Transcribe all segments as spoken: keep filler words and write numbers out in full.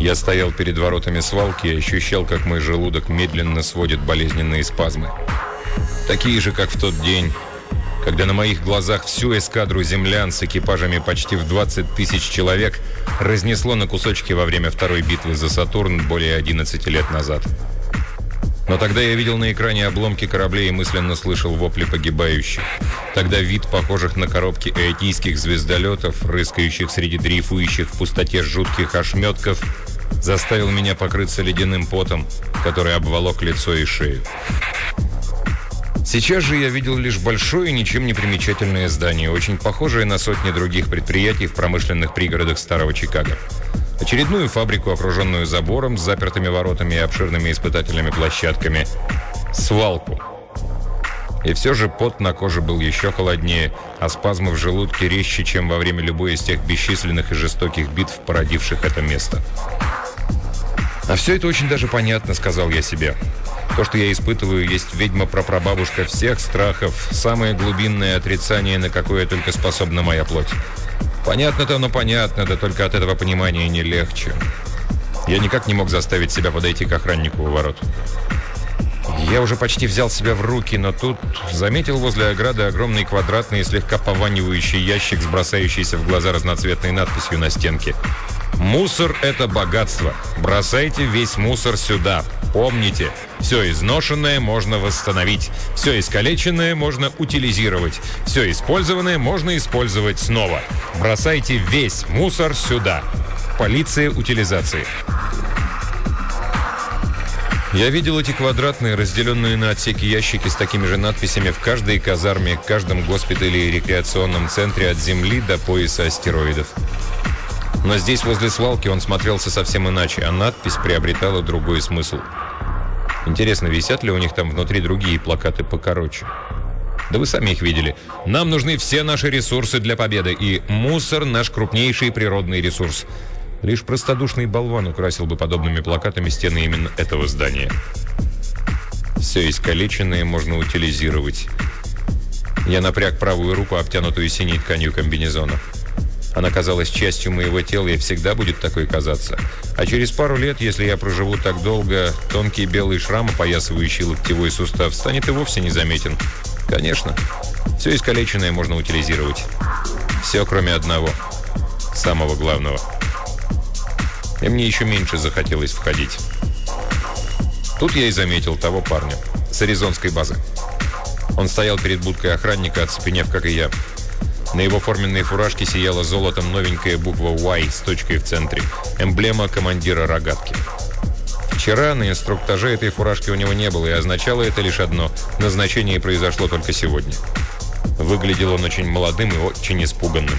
Я стоял перед воротами свалки и ощущал, как мой желудок медленно сводит болезненные спазмы. Такие же, как в тот день, когда на моих глазах всю эскадру землян с экипажами почти в двадцать тысяч человек разнесло на кусочки во время второй битвы за Сатурн более одиннадцати лет назад. Но тогда я видел на экране обломки кораблей и мысленно слышал вопли погибающих. Тогда вид похожих на коробки эотийских звездолетов, рыскающих среди дрейфующих в пустоте жутких ошметков, заставил меня покрыться ледяным потом, который обволок лицо и шею. Сейчас же я видел лишь большое, ничем не примечательное здание, очень похожее на сотни других предприятий в промышленных пригородах старого Чикаго. Очередную фабрику, окруженную забором с запертыми воротами и обширными испытательными площадками. Свалку. И все же пот на коже был еще холоднее, а спазмы в желудке резче, чем во время любой из тех бесчисленных и жестоких битв, породивших это место. «А все это очень даже понятно», — сказал я себе. «То, что я испытываю, есть ведьма-прапрабабушка всех страхов, самое глубинное отрицание, на какое только способна моя плоть. Понятно-то, но понятно, да только от этого понимания не легче». Я никак не мог заставить себя подойти к охраннику у ворот. Я уже почти взял себя в руки, но тут заметил возле ограды огромный квадратный и слегка пованивающий ящик с бросающейся в глаза разноцветной надписью на стенке. «Мусор – это богатство. Бросайте весь мусор сюда. Помните, все изношенное можно восстановить, все искалеченное можно утилизировать, все использованное можно использовать снова. Бросайте весь мусор сюда. Полиция утилизации». Я видел эти квадратные, разделенные на отсеки ящики с такими же надписями в каждой казарме, каждом госпитале и рекреационном центре от Земли до пояса астероидов. Но здесь, возле свалки, он смотрелся совсем иначе, а надпись приобретала другой смысл. Интересно, висят ли у них там внутри другие плакаты покороче? Да вы сами их видели. «Нам нужны все наши ресурсы для победы», и «Мусор – наш крупнейший природный ресурс». Лишь простодушный болван украсил бы подобными плакатами стены именно этого здания. Все искалеченное можно утилизировать. Я напряг правую руку, обтянутую синей тканью комбинезона. Она казалась частью моего тела и всегда будет такой казаться. А через пару лет, если я проживу так долго, тонкий белый шрам, опоясывающий локтевой сустав, станет и вовсе незаметен. Конечно, все искалеченное можно утилизировать. Все, кроме одного. Самого главного. И мне еще меньше захотелось входить. Тут я и заметил того парня с аризонской базы. Он стоял перед будкой охранника, оцепенев, как и я. На его форменной фуражке сияла золотом новенькая буква «Y» с точкой в центре. Эмблема командира рогатки. Вчера на инструктаже этой фуражки у него не было, и означало это лишь одно – назначение произошло только сегодня. Выглядел он очень молодым и очень испуганным.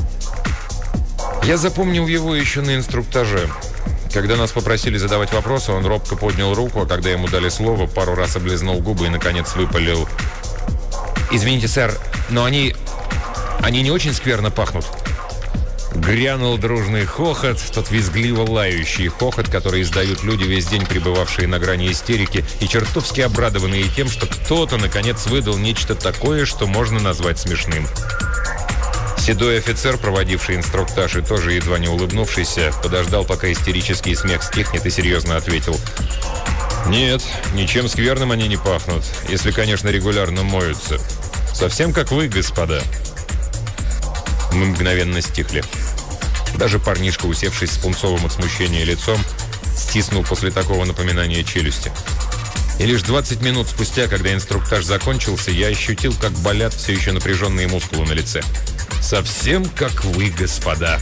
Я запомнил его еще на инструктаже. Когда нас попросили задавать вопросы, он робко поднял руку, а когда ему дали слово, пару раз облизнул губы и, наконец, выпалил: «Извините, сэр, но они... они не очень скверно пахнут». Грянул дружный хохот, тот визгливо лающий хохот, который издают люди, весь день пребывавшие на грани истерики и чертовски обрадованные тем, что кто-то, наконец, выдал нечто такое, что можно назвать смешным. Седой офицер, проводивший инструктаж и тоже едва не улыбнувшийся, подождал, пока истерический смех стихнет, и серьезно ответил: «Нет, ничем скверным они не пахнут, если, конечно, регулярно моются. Совсем как вы, господа». Мы мгновенно стихли. Даже парнишка, усевшись с пунцовым от смущения лицом, стиснул после такого напоминания челюсти. И лишь двадцать минут спустя, когда инструктаж закончился, я ощутил, как болят все еще напряженные мускулы на лице. «Совсем как вы, господа».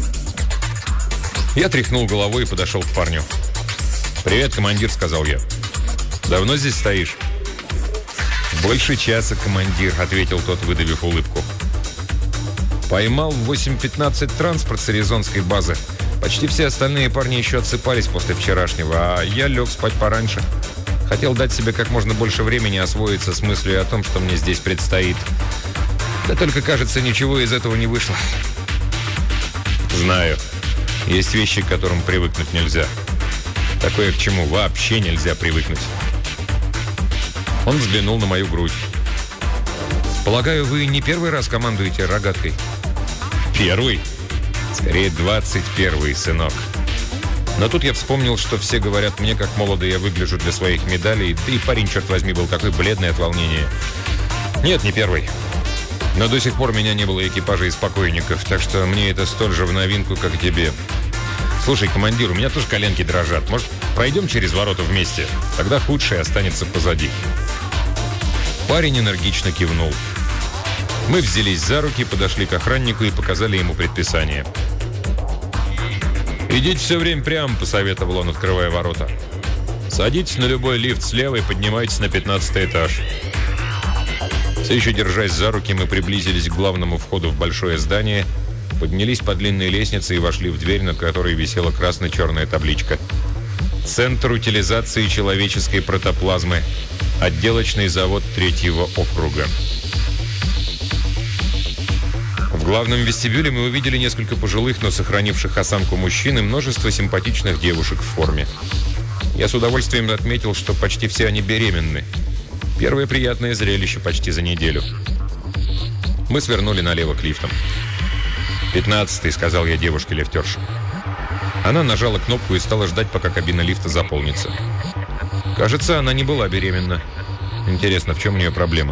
Я тряхнул головой и подошел к парню. «Привет, командир», — сказал я. «Давно здесь стоишь?» «Больше часа, командир», — ответил тот, выдавив улыбку. «Поймал в восемь пятнадцать транспорт с аризонской базы. Почти все остальные парни еще отсыпались после вчерашнего, а я лег спать пораньше. Хотел дать себе как можно больше времени освоиться с мыслью о том, что мне здесь предстоит. Да только, кажется, ничего из этого не вышло». «Знаю. Есть вещи, к которым привыкнуть нельзя. Такое, к чему вообще нельзя привыкнуть». Он взглянул на мою грудь. «Полагаю, вы не первый раз командуете рогаткой?» «Первый? Скорее, двадцать первый, сынок. Но тут я вспомнил, что все говорят мне, как молодо я выгляжу для своих медалей, да и парень, черт возьми, был такой бледный от волнения. Нет, не первый. Но до сих пор у меня не было экипажа из покойников, так что мне это столь же в новинку, как и тебе. Слушай, командир, у меня тоже коленки дрожат. Может, пройдем через ворота вместе? Тогда худшее останется позади. Парень энергично кивнул. Мы взялись за руки, подошли к охраннику и показали ему предписание. «Идите все время прямо», — посоветовал он, открывая ворота. «Садитесь на любой лифт слева и поднимайтесь на пятнадцатый этаж». Все еще держась за руки, мы приблизились к главному входу в большое здание, поднялись по длинной лестнице и вошли в дверь, над которой висела красно-черная табличка. «Центр утилизации человеческой протоплазмы. Отделочный завод третьего округа». В главном вестибюле мы увидели несколько пожилых, но сохранивших осанку мужчин и множество симпатичных девушек в форме. Я с удовольствием отметил, что почти все они беременны. Первое приятное зрелище почти за неделю. Мы свернули налево к лифтам. «Пятнадцатый», — сказал я девушке-лифтерше. Она нажала кнопку и стала ждать, пока кабина лифта заполнится. Кажется, она не была беременна. Интересно, в чем у нее проблема?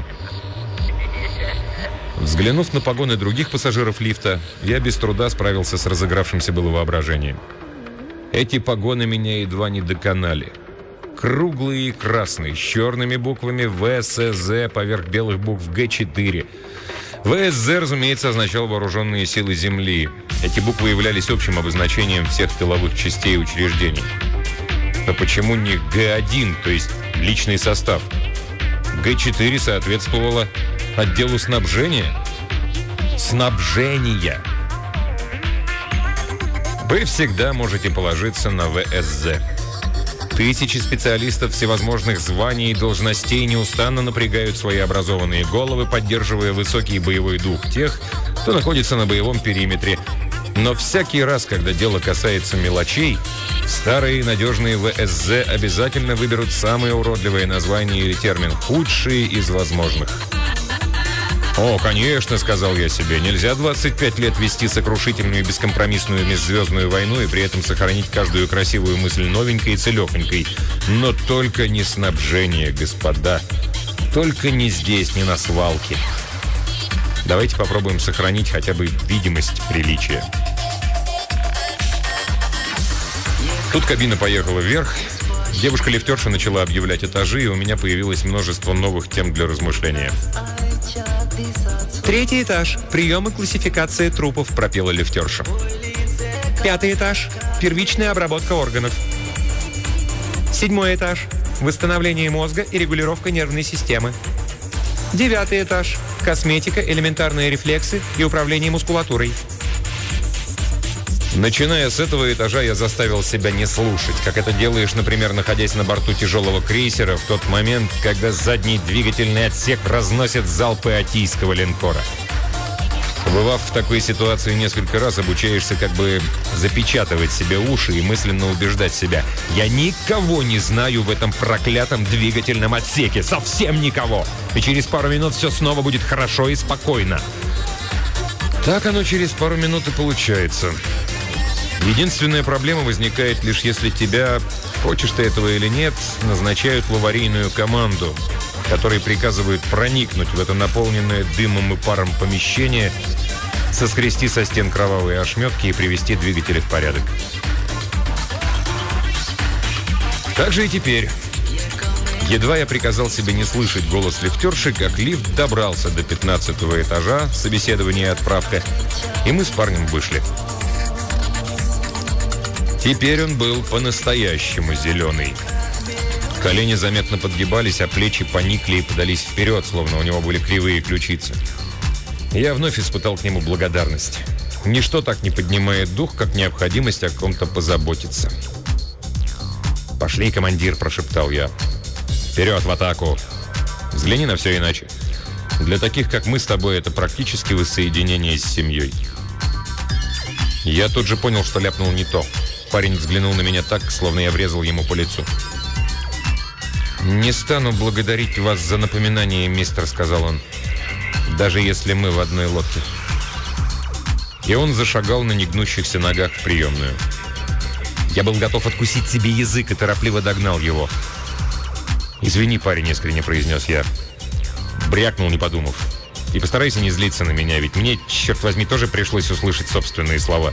Взглянув на погоны других пассажиров лифта, я без труда справился с разыгравшимся было воображением. Эти погоны меня едва не доконали. Круглые и красные, с черными буквами вэ эс зэ поверх белых букв гэ четыре. вэ эс зэ, разумеется, означал «Вооруженные силы Земли». Эти буквы являлись общим обозначением всех тыловых частей и учреждений. Но почему не гэ один, то есть личный состав? гэ четыре соответствовало отделу снабжения. Снабжения. Вы всегда можете положиться на вэ эс зэ. Тысячи специалистов всевозможных званий и должностей неустанно напрягают свои образованные головы, поддерживая высокий боевой дух тех, кто находится на боевом периметре. Но всякий раз, когда дело касается мелочей, старые надежные вэ эс зэ обязательно выберут самое уродливое название или термин, худшие из возможных. «О, конечно», — сказал я себе, — «нельзя двадцать пять лет вести сокрушительную и бескомпромиссную межзвездную войну и при этом сохранить каждую красивую мысль новенькой и целехонькой. Но только не снабжение, господа. Только не здесь, не на свалке. Давайте попробуем сохранить хотя бы видимость приличия». Тут кабина поехала вверх. Девушка-лифтерша начала объявлять этажи, и у меня появилось множество новых тем для размышления. «Третий этаж. Прием и классификация трупов», — пропела лифтерша. «Пятый этаж. Первичная обработка органов. Седьмой этаж. Восстановление мозга и регулировка нервной системы. Девятый этаж. Косметика, элементарные рефлексы и управление мускулатурой». Начиная с этого этажа, я заставил себя не слушать, как это делаешь, например, находясь на борту тяжелого крейсера в тот момент, когда задний двигательный отсек разносит залпы атийского линкора. Побывав в такой ситуации несколько раз, обучаешься как бы запечатывать себе уши и мысленно убеждать себя: «Я никого не знаю в этом проклятом двигательном отсеке, совсем никого, и через пару минут все снова будет хорошо и спокойно». Так оно через пару минут и получается. Единственная проблема возникает лишь если тебя, хочешь ты этого или нет, назначают в аварийную команду, которой приказывают проникнуть в это наполненное дымом и паром помещение, соскрести со стен кровавые ошметки и привести двигатели в порядок. Так же и теперь. Едва я приказал себе не слышать голос лифтерши, как лифт добрался до пятнадцатого этажа, собеседование и отправка, и мы с парнем вышли. Теперь он был по-настоящему зеленый. Колени заметно подгибались, а плечи поникли и подались вперед, словно у него были кривые ключицы. Я вновь испытал к нему благодарность. Ничто так не поднимает дух, как необходимость о ком-то позаботиться. «Пошли, командир», – прошептал я. «Вперед, в атаку! Взгляни на все иначе. Для таких, как мы с тобой, это практически воссоединение с семьей». Я тут же понял, что ляпнул не то. Парень взглянул на меня так, словно я врезал ему по лицу. «Не стану благодарить вас за напоминание, мистер», — сказал он. «Даже если мы в одной лодке». И он зашагал на негнущихся ногах в приемную. Я был готов откусить себе язык и торопливо догнал его. «Извини, парень», — искренне произнес я. Брякнул, не подумав. «И постарайся не злиться на меня, ведь мне, черт возьми, тоже пришлось услышать собственные слова».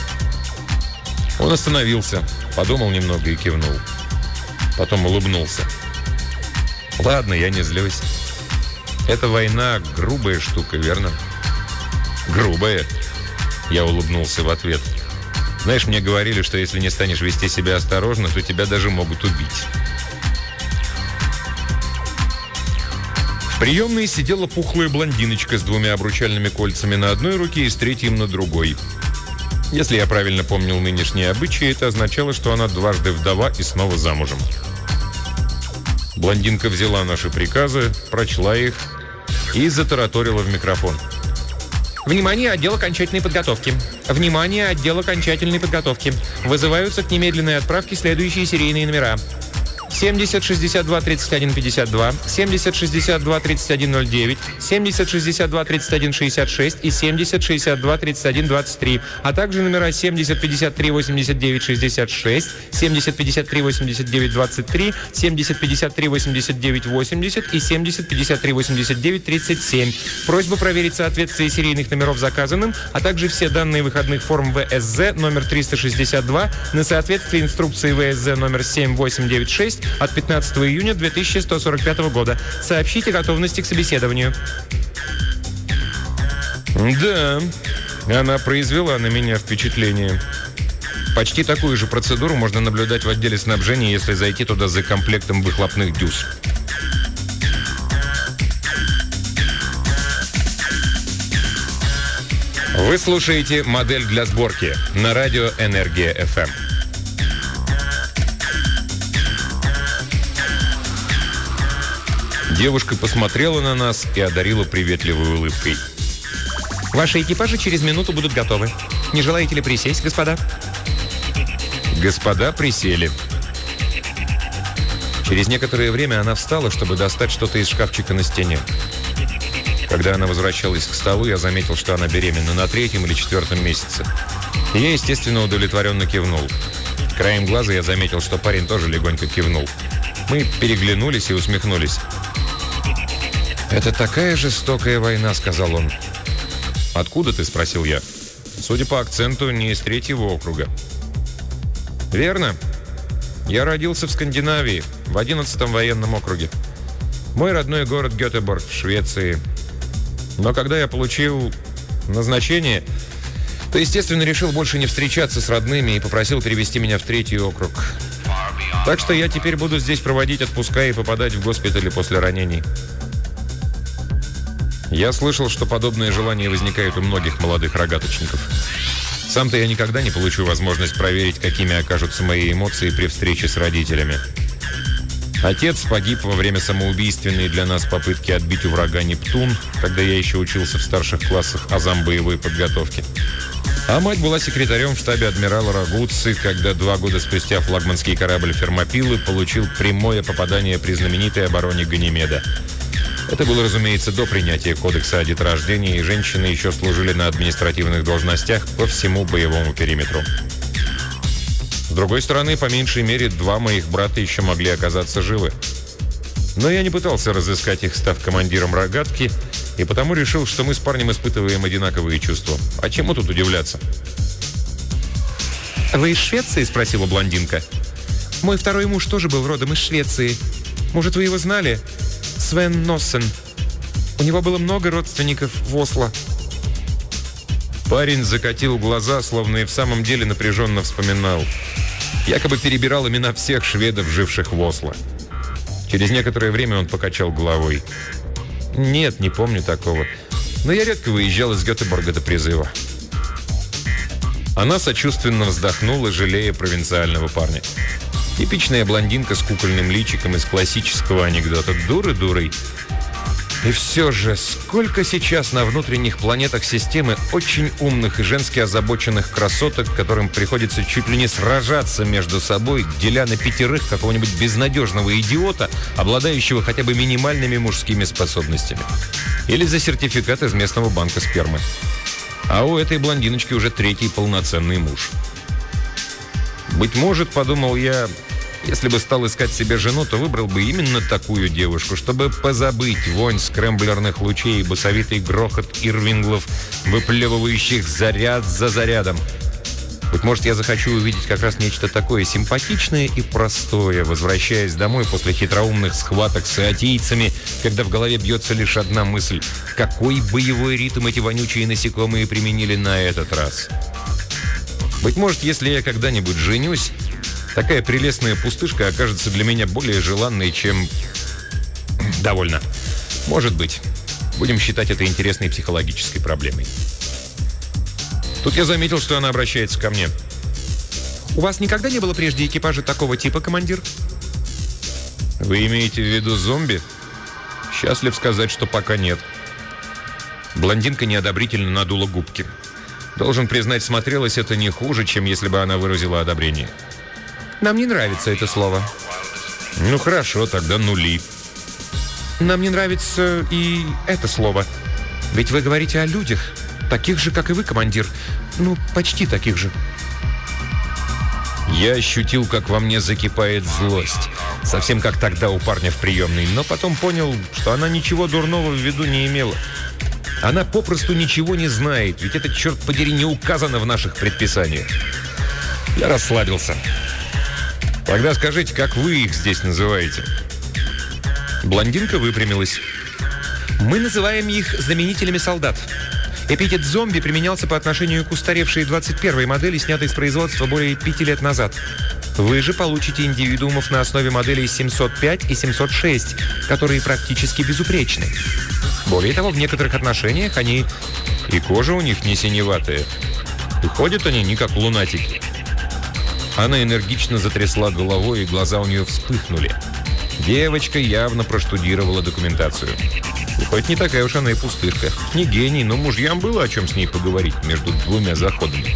Он остановился, подумал немного и кивнул. Потом улыбнулся. «Ладно, я не злюсь. Эта война — грубая штука, верно?» «Грубая?» Я улыбнулся в ответ. «Знаешь, мне говорили, что если не станешь вести себя осторожно, то тебя даже могут убить». В приемной сидела пухлая блондиночка с двумя обручальными кольцами на одной руке и с третьим на другой. Если я правильно помнил нынешние обычаи, это означало, что она дважды вдова и снова замужем. Блондинка взяла наши приказы, прочла их и затараторила в микрофон. Внимание, отдел окончательной подготовки. Внимание, отдел окончательной подготовки. Вызываются к немедленной отправке следующие серийные номера. семьдесят шестьдесят два тридцать один пятьдесят два, семьдесят шестьдесят два тридцать один ноль девять, семьдесят шестьдесят два тридцать один шестьдесят шесть и семьдесят шестьдесят два тридцать один двадцать три, а также номера семьдесят пятьдесят три восемьдесят девять шестьдесят шесть, семьдесят пятьдесят три восемьдесят девять двадцать три, семьдесят пятьдесят три восемьдесят девять восемьдесят и семьдесят пятьдесят три восемьдесят девять тридцать семь. Просьба проверить соответствие серийных номеров заказанным, а также все данные выходных форм вэ эс зэ номер триста шестьдесят два на соответствие инструкции вэ эс зэ номер семь восемь девять шесть от пятнадцатого июня две тысячи сто сорок пятого года. Сообщите о готовности к собеседованию. Да, она произвела на меня впечатление. Почти такую же процедуру можно наблюдать в отделе снабжения, если зайти туда за комплектом выхлопных дюз. Вы слушаете «Модель для сборки» на радио «Энергия эф эм». Девушка посмотрела на нас и одарила приветливой улыбкой. Ваши экипажи через минуту будут готовы. Не желаете ли присесть, господа? Господа присели. Через некоторое время она встала, чтобы достать что-то из шкафчика на стене. Когда она возвращалась к столу, я заметил, что она беременна на третьем или четвертом месяце. И я, естественно, удовлетворенно кивнул. Краем глаза я заметил, что парень тоже легонько кивнул. Мы переглянулись и усмехнулись. «Это такая жестокая война», — сказал он. «Откуда ты?» — спросил я. «Судя по акценту, не из третьего округа». «Верно. Я родился в Скандинавии, в одиннадцатом военном округе. Мой родной город Гетеборг в Швеции. Но когда я получил назначение, то, естественно, решил больше не встречаться с родными и попросил перевести меня в третий округ. Так что я теперь буду здесь проводить отпуска и попадать в госпитали после ранений». Я слышал, что подобные желания возникают у многих молодых рогаточников. Сам-то я никогда не получу возможность проверить, какими окажутся мои эмоции при встрече с родителями. Отец погиб во время самоубийственной для нас попытки отбить у врага Нептун, когда я еще учился в старших классах азам боевой подготовки. А мать была секретарем в штабе адмирала Рагуцци, когда два года спустя флагманский корабль «Фермопилы» получил прямое попадание при знаменитой обороне Ганимеда. Это было, разумеется, до принятия кодекса о деторождении, и женщины еще служили на административных должностях по всему боевому периметру. С другой стороны, по меньшей мере, два моих брата еще могли оказаться живы. Но я не пытался разыскать их, став командиром рогатки, и потому решил, что мы с парнем испытываем одинаковые чувства. А чему тут удивляться? «Вы из Швеции?» – спросила блондинка. «Мой второй муж тоже был родом из Швеции. Может, вы его знали? Свен Носсен. У него было много родственников в Осло». Парень закатил глаза, словно и в самом деле напряженно вспоминал. Якобы перебирал имена всех шведов, живших в Осло. Через некоторое время он покачал головой. «Нет, не помню такого. Но я редко выезжал из Гетеборга до призыва». Она сочувственно вздохнула, жалея провинциального парня. Типичная блондинка с кукольным личиком из классического анекдота. Дуры дурой. И все же, сколько сейчас на внутренних планетах системы очень умных и женски озабоченных красоток, которым приходится чуть ли не сражаться между собой, деля на пятерых какого-нибудь безнадежного идиота, обладающего хотя бы минимальными мужскими способностями. Или за сертификат из местного банка спермы. А у этой блондиночки уже третий полноценный муж. Быть может, подумал я, если бы стал искать себе жену, то выбрал бы именно такую девушку, чтобы позабыть вонь скрэмблерных лучей и басовитый грохот ирвинглов, выплевывающих заряд за зарядом. Быть может, я захочу увидеть как раз нечто такое симпатичное и простое, возвращаясь домой после хитроумных схваток с иотийцами, когда в голове бьется лишь одна мысль: какой боевой ритм эти вонючие насекомые применили на этот раз? Быть может, если я когда-нибудь женюсь, такая прелестная пустышка окажется для меня более желанной, чем... Довольно. Может быть. Будем считать это интересной психологической проблемой. Тут я заметил, что она обращается ко мне. У вас никогда не было прежде экипажа такого типа, командир? Вы имеете в виду зомби? Счастлив сказать, что пока нет. Блондинка неодобрительно надула губки. Должен признать, смотрелось это не хуже, чем если бы она выразила одобрение. Нам не нравится это слово. Ну хорошо, тогда нули. Нам не нравится и это слово. Ведь вы говорите о людях, таких же, как и вы, командир. Ну, почти таких же. Я ощутил, как во мне закипает злость. Совсем как тогда у парня в приемной. Но потом понял, что она ничего дурного в виду не имела. Она попросту ничего не знает, ведь это, черт подери, не указано в наших предписаниях. Я расслабился. Тогда скажите, как вы их здесь называете? Блондинка выпрямилась. Мы называем их заменителями солдат. Эпитет «зомби» применялся по отношению к устаревшей двадцать первой модели, снятой с производства более пяти лет назад. Вы же получите индивидуумов на основе моделей семьсот пять и семьсот шесть, которые практически безупречны. Более того, в некоторых отношениях они... И кожа у них не синеватая. И ходят они не как лунатики. Она энергично затрясла головой, и глаза у нее вспыхнули. Девочка явно проштудировала документацию. И хоть не такая уж она и пустышка. Не гений, но мужьям было о чем с ней поговорить между двумя заходами.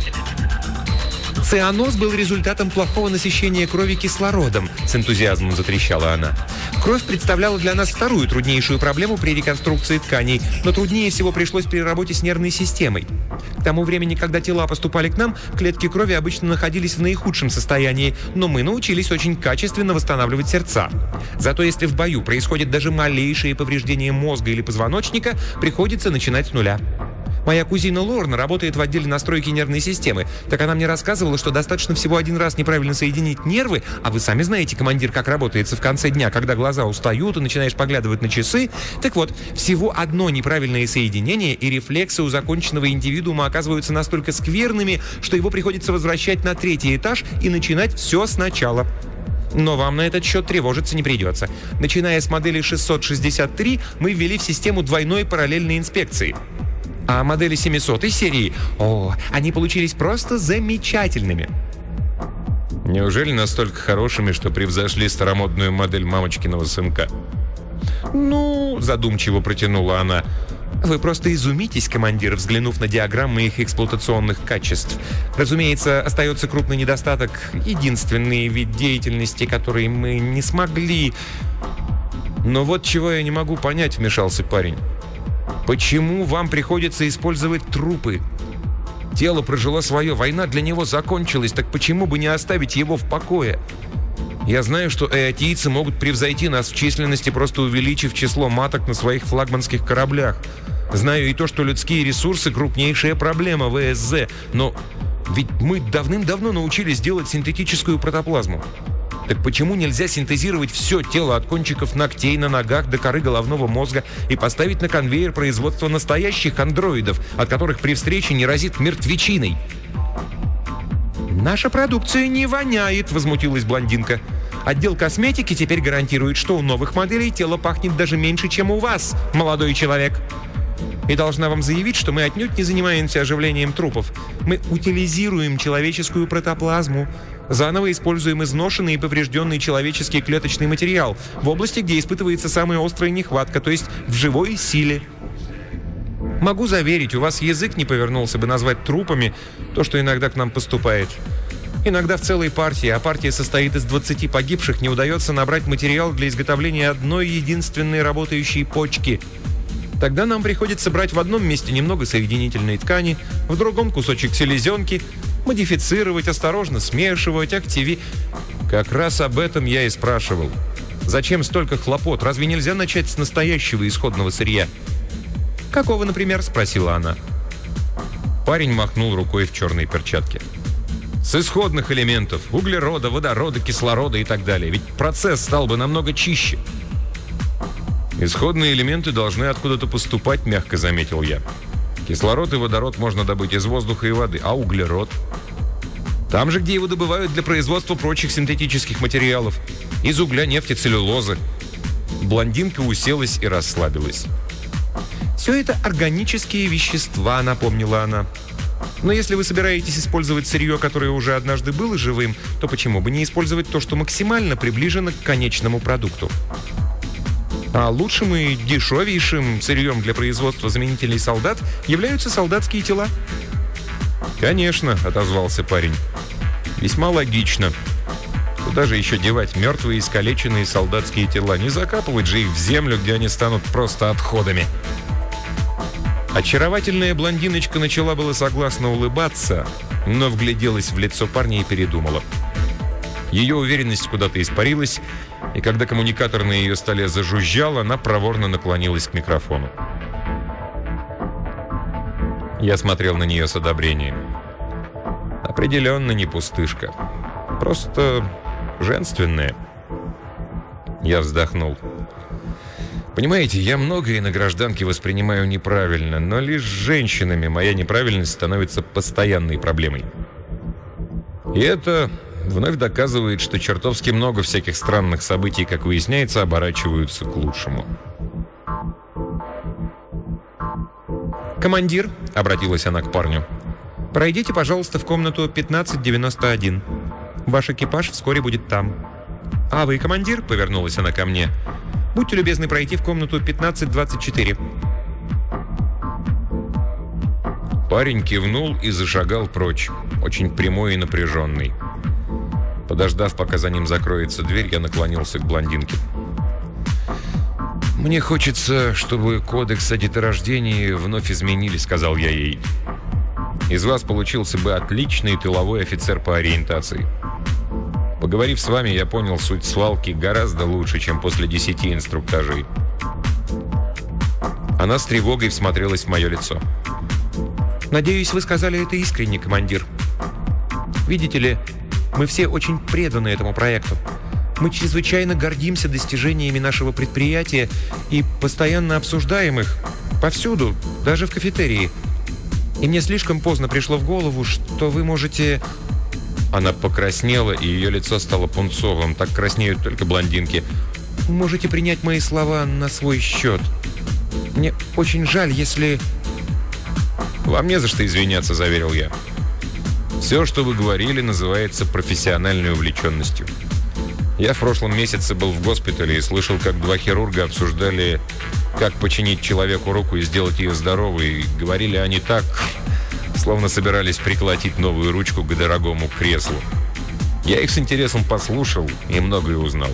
Цианоз был результатом плохого насыщения крови кислородом, с энтузиазмом затрещала она. Кровь представляла для нас вторую труднейшую проблему при реконструкции тканей, но труднее всего пришлось при работе с нервной системой. К тому времени, когда тела поступали к нам, клетки крови обычно находились в наихудшем состоянии, но мы научились очень качественно восстанавливать сердца. Зато если в бою происходит даже малейшее повреждение мозга или позвоночника, приходится начинать с нуля. Моя кузина Лорна работает в отделе настройки нервной системы. Так она мне рассказывала, что достаточно всего один раз неправильно соединить нервы, а вы сами знаете, командир, как работается в конце дня, когда глаза устают и начинаешь поглядывать на часы. Так вот, всего одно неправильное соединение, и рефлексы у законченного индивидуума оказываются настолько скверными, что его приходится возвращать на третий этаж и начинать все сначала. Но вам на этот счет тревожиться не придется. Начиная с модели шестьсот шестьдесят три, мы ввели в систему двойной параллельной инспекции. А модели семисотой серии, о, они получились просто замечательными. Неужели настолько хорошими, что превзошли старомодную модель мамочкиного сынка? Ну, задумчиво протянула она. Вы просто изумитесь, командир, взглянув на диаграммы их эксплуатационных качеств. Разумеется, остается крупный недостаток, единственный вид деятельности, который мы не смогли... Но вот чего я не могу понять, вмешался парень. Почему вам приходится использовать трупы? Тело прожило свое, война для него закончилась, так почему бы не оставить его в покое? Я знаю, что эотийцы могут превзойти нас в численности, просто увеличив число маток на своих флагманских кораблях. Знаю и то, что людские ресурсы – крупнейшая проблема в ВСЗ, но ведь мы давным-давно научились делать синтетическую протоплазму. Так почему нельзя синтезировать все тело от кончиков ногтей на ногах до коры головного мозга и поставить на конвейер производства настоящих андроидов, от которых при встрече не разит мертвечиной? «Наша продукция не воняет», — возмутилась блондинка. «Отдел косметики теперь гарантирует, что у новых моделей тело пахнет даже меньше, чем у вас, молодой человек. И должна вам заявить, что мы отнюдь не занимаемся оживлением трупов. Мы утилизируем человеческую протоплазму. Заново используем изношенный и поврежденный человеческий клеточный материал в области, где испытывается самая острая нехватка, то есть в живой силе. Могу заверить, у вас язык не повернулся бы назвать трупами то, что иногда к нам поступает. Иногда в целой партии, а партия состоит из двадцати погибших, не удается набрать материал для изготовления одной единственной работающей почки. Тогда нам приходится брать в одном месте немного соединительной ткани, в другом кусочек селезенки, Модифицировать, осторожно смешивать, активи... Как раз об этом я и спрашивал. Зачем столько хлопот? Разве нельзя начать с настоящего исходного сырья? «Какого, например?» – спросила она. Парень махнул рукой в черной перчатке. «С исходных элементов. Углерода, водорода, кислорода и так далее. Ведь процесс стал бы намного чище». «Исходные элементы должны откуда-то поступать», – мягко заметил я. «Кислород и водород можно добыть из воздуха и воды. А углерод?» «Там же, где его добывают для производства прочих синтетических материалов. Из угля, нефти, целлюлозы». Блондинка уселась и расслабилась. «Все это органические вещества», — напомнила она. «Но если вы собираетесь использовать сырье, которое уже однажды было живым, то почему бы не использовать то, что максимально приближено к конечному продукту? А лучшим и дешевейшим сырьем для производства заменителей солдат являются солдатские тела». «Конечно», — отозвался парень. «Весьма логично. Куда же еще девать мертвые, искалеченные солдатские тела? Не закапывать же их в землю, где они станут просто отходами». Очаровательная блондиночка начала было согласно улыбаться, но вгляделась в лицо парня и передумала. Ее уверенность куда-то испарилась, и когда коммуникатор на ее столе зажужжал, она проворно наклонилась к микрофону. Я смотрел на нее с одобрением. Определенно не пустышка. Просто женственная. Я вздохнул. Понимаете, я многое на гражданке воспринимаю неправильно, но лишь с женщинами моя неправильность становится постоянной проблемой. И это вновь доказывает, что чертовски много всяких странных событий, как выясняется, оборачиваются к лучшему. «Командир», — обратилась она к парню, — «пройдите, пожалуйста, в комнату пятнадцать девяносто один. Ваш экипаж вскоре будет там». «А вы, командир?» — повернулась она ко мне. «Будьте любезны пройти в комнату пятнадцать двадцать четыре». Парень кивнул и зашагал прочь, очень прямой и напряженный. Подождав, пока за ним закроется дверь, я наклонился к блондинке. «Мне хочется, чтобы кодекс о деторождении вновь изменили», — сказал я ей. «Из вас получился бы отличный тыловой офицер по ориентации. Поговорив с вами, я понял суть свалки гораздо лучше, чем после десяти инструктажей». Она с тревогой всмотрелась в мое лицо. «Надеюсь, вы сказали это искренне, командир. Видите ли, мы все очень преданы этому проекту. Мы чрезвычайно гордимся достижениями нашего предприятия и постоянно обсуждаем их повсюду, даже в кафетерии. И мне слишком поздно пришло в голову, что вы можете...» Она покраснела, и ее лицо стало пунцовым. Так краснеют только блондинки. «Можете принять мои слова на свой счет. Мне очень жаль, если...» «Вам не за что извиняться», — заверил я. «Все, что вы говорили, называется профессиональной увлеченностью. Я в прошлом месяце был в госпитале и слышал, как два хирурга обсуждали, как починить человеку руку и сделать ее здоровой. И говорили они так, словно собирались приколотить новую ручку к дорогому креслу. Я их с интересом послушал и многое узнал».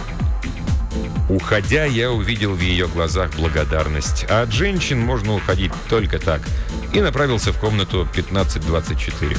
Уходя, я увидел в ее глазах благодарность. А от женщин можно уходить только так. И направился в комнату пятнадцать двадцать четыре.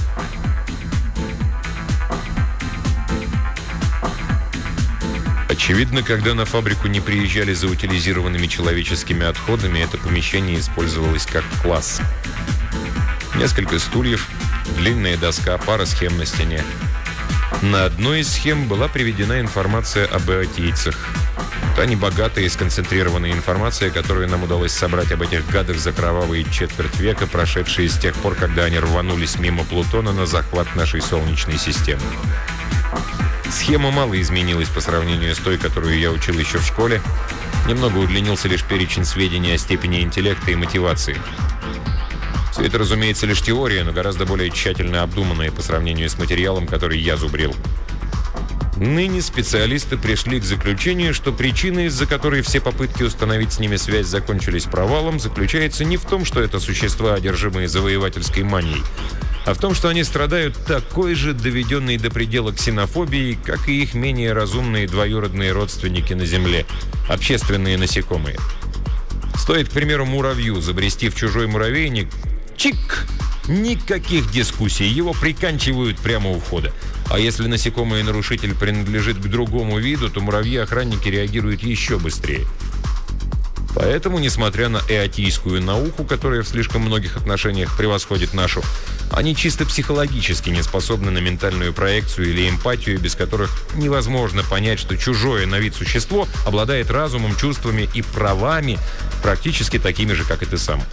Очевидно, когда на фабрику не приезжали за утилизированными человеческими отходами, это помещение использовалось как класс. Несколько стульев, длинная доска, пара схем на стене. На одной из схем была приведена информация об баотийцах. Та небогатая и сконцентрированная информация, которую нам удалось собрать об этих гадах за кровавые четверть века, прошедшие с тех пор, когда они рванулись мимо Плутона на захват нашей Солнечной системы. Схема мало изменилась по сравнению с той, которую я учил еще в школе. Немного удлинился лишь перечень сведений о степени интеллекта и мотивации. Все это, разумеется, лишь теория, но гораздо более тщательно обдуманная по сравнению с материалом, который я зубрил. Ныне специалисты пришли к заключению, что причина, из-за которой все попытки установить с ними связь закончились провалом, заключается не в том, что это существа, одержимые завоевательской манией, а в том, что они страдают такой же доведенной до предела ксенофобией, как и их менее разумные двоюродные родственники на Земле, общественные насекомые. Стоит, к примеру, муравью забрести в чужой муравейник, чик, Никаких дискуссий, его приканчивают прямо у входа. А если насекомое-нарушитель принадлежит к другому виду, то муравьи-охранники реагируют еще быстрее. Поэтому, несмотря на эотийскую науку, которая в слишком многих отношениях превосходит нашу, они чисто психологически не способны на ментальную проекцию или эмпатию, без которых невозможно понять, что чужое на вид существо обладает разумом, чувствами и правами, практически такими же, как и ты сам.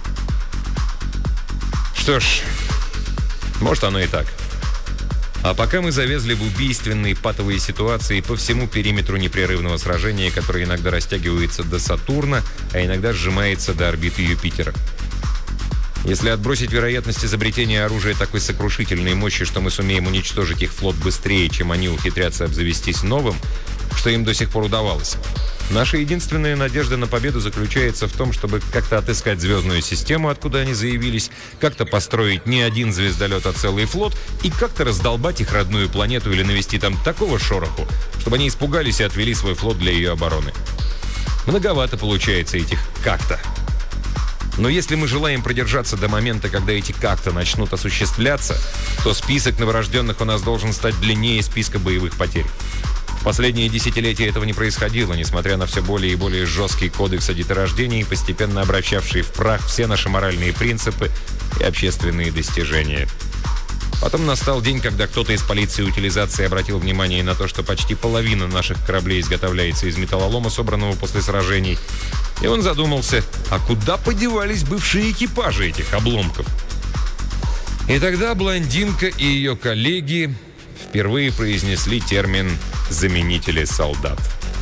Что ж, может оно и так. А пока мы завезли в убийственные патовые ситуации по всему периметру непрерывного сражения, которое иногда растягивается до Сатурна, а иногда сжимается до орбиты Юпитера. Если отбросить вероятность изобретения оружия такой сокрушительной мощи, что мы сумеем уничтожить их флот быстрее, чем они ухитрятся обзавестись новым, что им до сих пор удавалось, наша единственная надежда на победу заключается в том, чтобы как-то отыскать звездную систему, откуда они заявились, как-то построить не один звездолет, а целый флот, и как-то раздолбать их родную планету или навести там такого шороху, чтобы они испугались и отвели свой флот для ее обороны. Многовато получается этих «как-то». Но если мы желаем продержаться до момента, когда эти «как-то» начнут осуществляться, то список новорожденных у нас должен стать длиннее списка боевых потерь. В последние десятилетия этого не происходило, несмотря на все более и более жесткий кодекс о деторождении, постепенно обращавший в прах все наши моральные принципы и общественные достижения. Потом настал день, когда кто-то из полиции утилизации обратил внимание на то, что почти половина наших кораблей изготовляется из металлолома, собранного после сражений. И он задумался, а куда подевались бывшие экипажи этих обломков? И тогда блондинка и ее коллеги впервые произнесли термин «заменители солдат».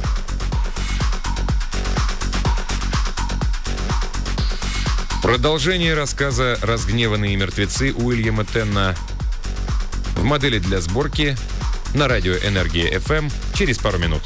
Продолжение рассказа «Разгневанные мертвецы» Уильяма Тенна в модели для сборки на радио «Энергия эф эм» через пару минут.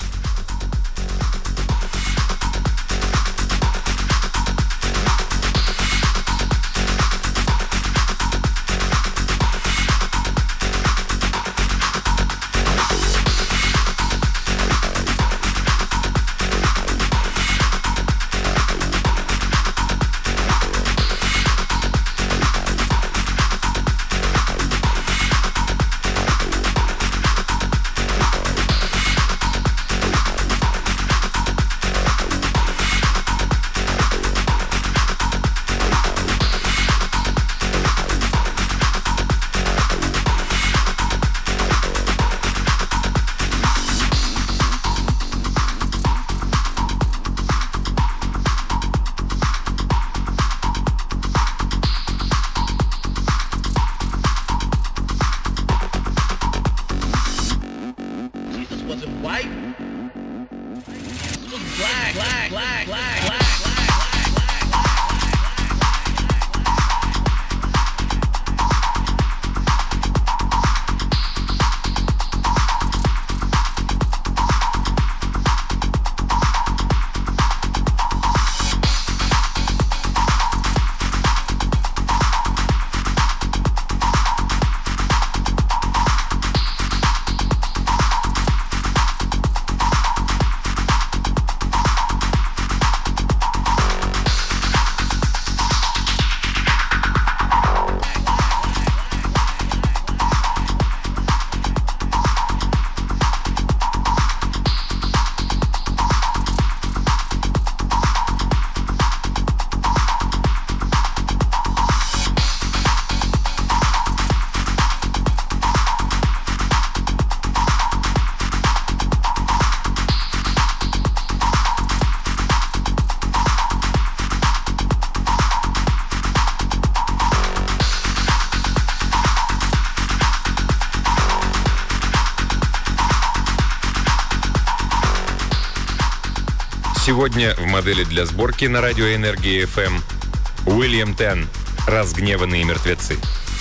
Сегодня в модели для сборки на радио «Энергия эф эм» Уильям Тенн «Разгневанные мертвецы».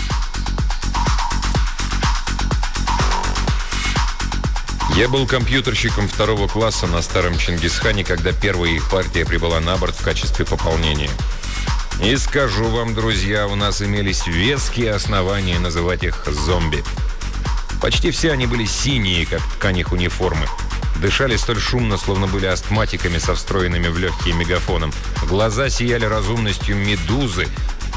Я был компьютерщиком второго класса на старом Чингисхане, когда первая их партия прибыла на борт в качестве пополнения. И скажу вам, друзья, у нас имелись веские основания называть их «зомби». Почти все они были синие, как ткань их униформы. Дышали столь шумно, словно были астматиками со встроенными в легкие мегафоном. Глаза сияли разумностью медузы,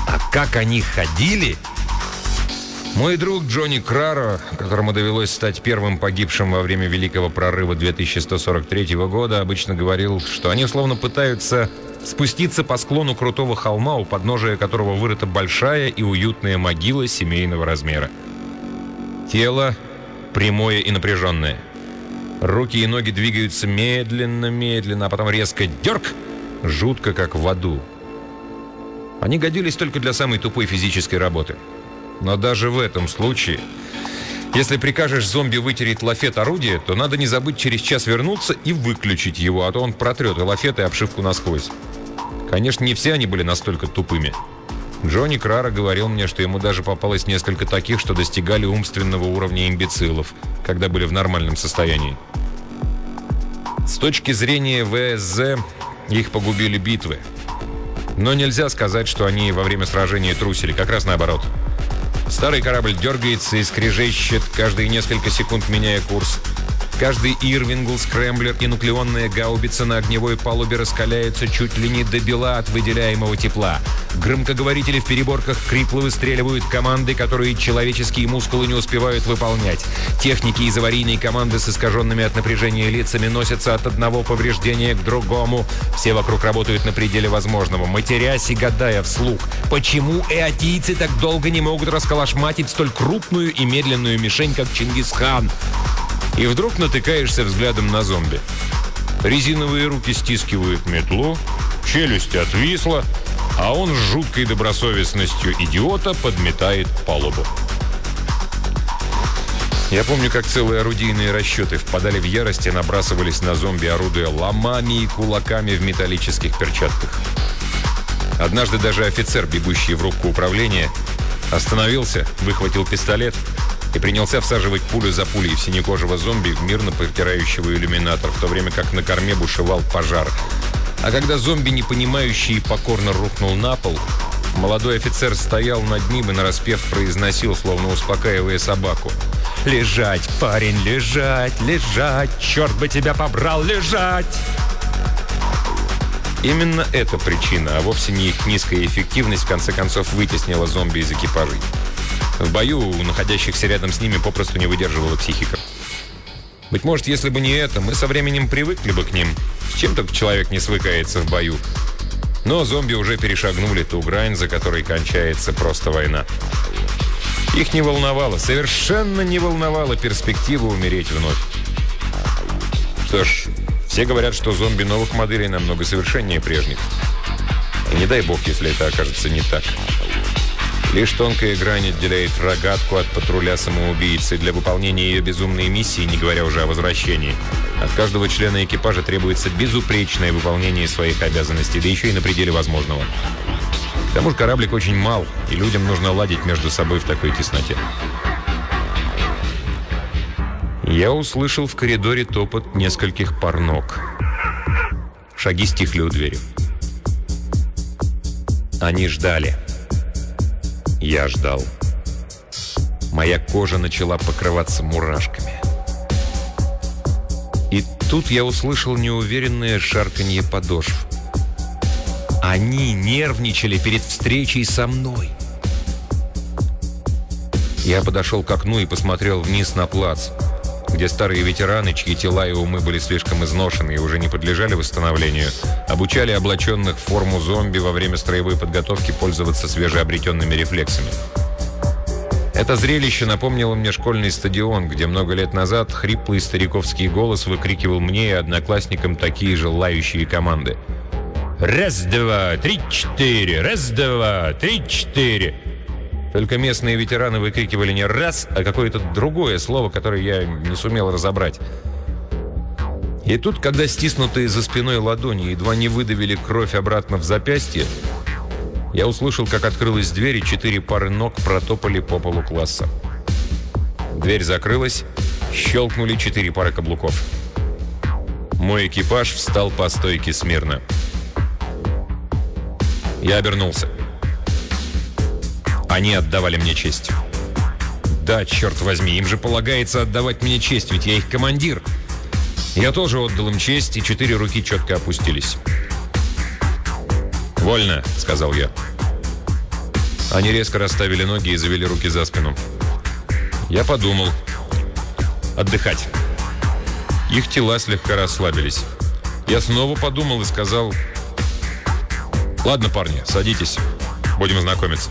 А как они ходили... Мой друг Джонни Краро, которому довелось стать первым погибшим во время Великого прорыва две тысячи сто сорок третьего года, обычно говорил, что они словно пытаются спуститься по склону крутого холма, у подножия которого вырыта большая и уютная могила семейного размера. Тело прямое и напряженное. Руки и ноги двигаются медленно-медленно, а потом резко дерг, жутко, как в аду. Они годились только для самой тупой физической работы. Но даже в этом случае, если прикажешь зомби вытереть лафет орудия, то надо не забыть через час вернуться и выключить его, а то он протрет и лафет, и обшивку насквозь. Конечно, не все они были настолько тупыми. Джонни Краро говорил мне, что ему даже попалось несколько таких, что достигали умственного уровня имбецилов, когда были в нормальном состоянии. С точки зрения вэ эс зэ их погубили битвы. Но нельзя сказать, что они во время сражения трусили, как раз наоборот. Старый корабль дергается и скрежещет, каждые несколько секунд меняя курс. Каждый Ирвингл, скрэмблер и нуклеонная гаубица на огневой палубе раскаляются чуть ли не до бела от выделяемого тепла. Громкоговорители в переборках крипло выстреливают команды, которые человеческие мускулы не успевают выполнять. Техники из аварийной команды с искаженными от напряжения лицами носятся от одного повреждения к другому. Все вокруг работают на пределе возможного, матерясь и гадая вслух, почему эотийцы так долго не могут расколошматить столь крупную и медленную мишень, как Чингисхан. И вдруг натыкаешься взглядом на зомби. Резиновые руки стискивают метлу, челюсть отвисла, а он с жуткой добросовестностью идиота подметает палубу. Я помню, как целые орудийные расчеты впадали в ярость и набрасывались на зомби, орудуя ломами и кулаками в металлических перчатках. Однажды даже офицер, бегущий в рубку управления, остановился, выхватил пистолет и принялся всаживать пулю за пулей в синекожего зомби, мирно протирающего иллюминатор, в то время как на корме бушевал пожар. А когда зомби, непонимающий, покорно рухнул на пол, молодой офицер стоял над ним и нараспев произносил, словно успокаивая собаку: «Лежать, парень, лежать, лежать! Черт бы тебя побрал, лежать!» Именно эта причина, а вовсе не их низкая эффективность, в конце концов вытеснила зомби из экипажей. В бою у находящихся рядом с ними попросту не выдерживала психика. Быть может, если бы не это, мы со временем привыкли бы к ним. С чем только человек не свыкается в бою. Но зомби уже перешагнули ту грань, за которой кончается просто война. Их не волновало, совершенно не волновала перспектива умереть вновь. Что ж, все говорят, что зомби новых моделей намного совершеннее прежних. И не дай бог, если это окажется не так. Лишь тонкая грань отделяет рогатку от патруля самоубийцы. Для выполнения ее безумной миссии, не говоря уже о возвращении, от каждого члена экипажа требуется безупречное выполнение своих обязанностей, да еще и на пределе возможного. К тому же кораблик очень мал, и людям нужно ладить между собой в такой тесноте. Я услышал в коридоре топот нескольких пар ног. Шаги стихли у двери. Они ждали. Я ждал. Моя кожа начала покрываться мурашками. И тут я услышал неуверенное шарканье подошв. Они нервничали перед встречей со мной. Я подошел к окну и посмотрел вниз на плац, где старые ветераны, чьи тела и умы были слишком изношены и уже не подлежали восстановлению, обучали облаченных в форму зомби во время строевой подготовки пользоваться свежеобретенными рефлексами. Это зрелище напомнило мне школьный стадион, где много лет назад хриплый стариковский голос выкрикивал мне и одноклассникам такие же лающие команды. «Раз-два, три-четыре! Раз-два, три-четыре!» Только местные ветераны выкрикивали не «раз», а какое-то другое слово, которое я не сумел разобрать. И тут, когда стиснутые за спиной ладони едва не выдавили кровь обратно в запястье, я услышал, как открылась дверь, и четыре пары ног протопали по полу класса. Дверь закрылась, щелкнули четыре пары каблуков. Мой экипаж встал по стойке смирно. Я обернулся. Они отдавали мне честь. Да, черт возьми, им же полагается отдавать мне честь, ведь я их командир. Я тоже отдал им честь, и четыре руки четко опустились. «Вольно», — сказал я. Они резко расставили ноги и завели руки за спину. Я подумал. Отдыхать. Их тела слегка расслабились. Я снова подумал и сказал: «Ладно, парни, садитесь. Будем знакомиться».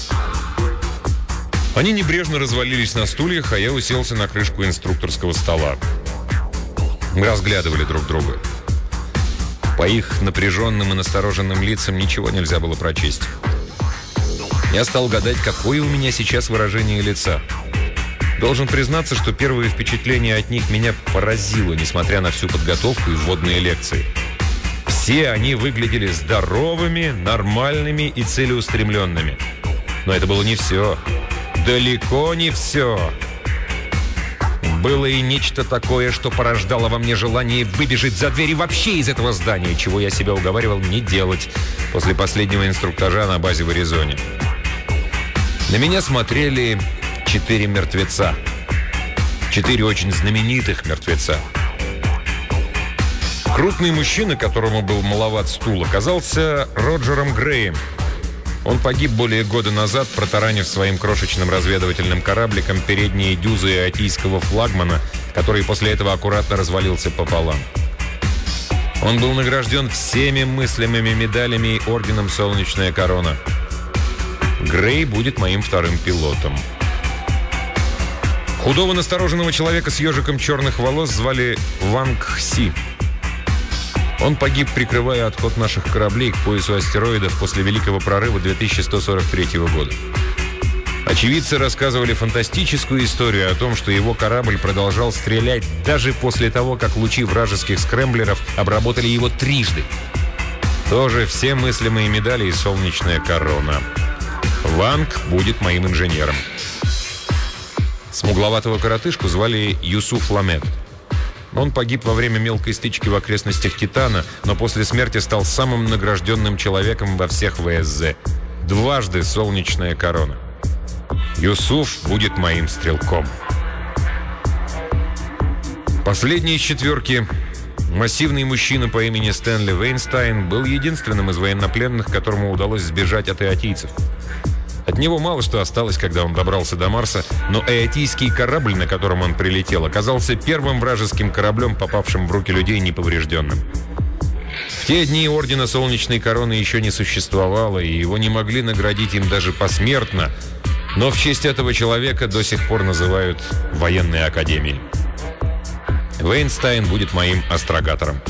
Они небрежно развалились на стульях, а я уселся на крышку инструкторского стола. Мы разглядывали друг друга. По их напряженным и настороженным лицам ничего нельзя было прочесть. Я стал гадать, какое у меня сейчас выражение лица. Должен признаться, что первое впечатление от них меня поразило, несмотря на всю подготовку и вводные лекции. Все они выглядели здоровыми, нормальными и целеустремленными. Но это было не все. Далеко не все. Было и нечто такое, что порождало во мне желание выбежать за дверь и вообще из этого здания, чего я себя уговаривал не делать после последнего инструктажа на базе в Аризоне. На меня смотрели четыре мертвеца. Четыре очень знаменитых мертвеца. Крупный мужчина, которому был маловат стул, оказался Роджером Греем. Он погиб более года назад, протаранив своим крошечным разведывательным корабликом передние дюзы иотийского флагмана, который после этого аккуратно развалился пополам. Он был награжден всеми мыслимыми медалями и орденом «Солнечная корона». Грей будет моим вторым пилотом. Худого настороженного человека с ежиком черных волос звали Ванг Си. Он погиб, прикрывая отход наших кораблей к поясу астероидов после Великого прорыва две тысячи сто сорок третьего года. Очевидцы рассказывали фантастическую историю о том, что его корабль продолжал стрелять даже после того, как лучи вражеских скрэмблеров обработали его трижды. Тоже все мыслимые медали и «Солнечная корона». Ванг будет моим инженером. Смугловатого коротышку звали Юсуф Ламед. Он погиб во время мелкой стычки в окрестностях Титана, но после смерти стал самым награжденным человеком во всех ВСЗ. Дважды «Солнечная корона». Юсуф будет моим стрелком. Последний из четверки, массивный мужчина по имени Стэнли Вейнстайн, был единственным из военнопленных, которому удалось сбежать от иотийцев. От него мало что осталось, когда он добрался до Марса, но иотийский корабль, на котором он прилетел, оказался первым вражеским кораблем, попавшим в руки людей неповрежденным. В те дни Ордена Солнечной Короны еще не существовало, и его не могли наградить им даже посмертно, но в честь этого человека до сих пор называют военной академией. Вейнстайн будет моим астрогатором.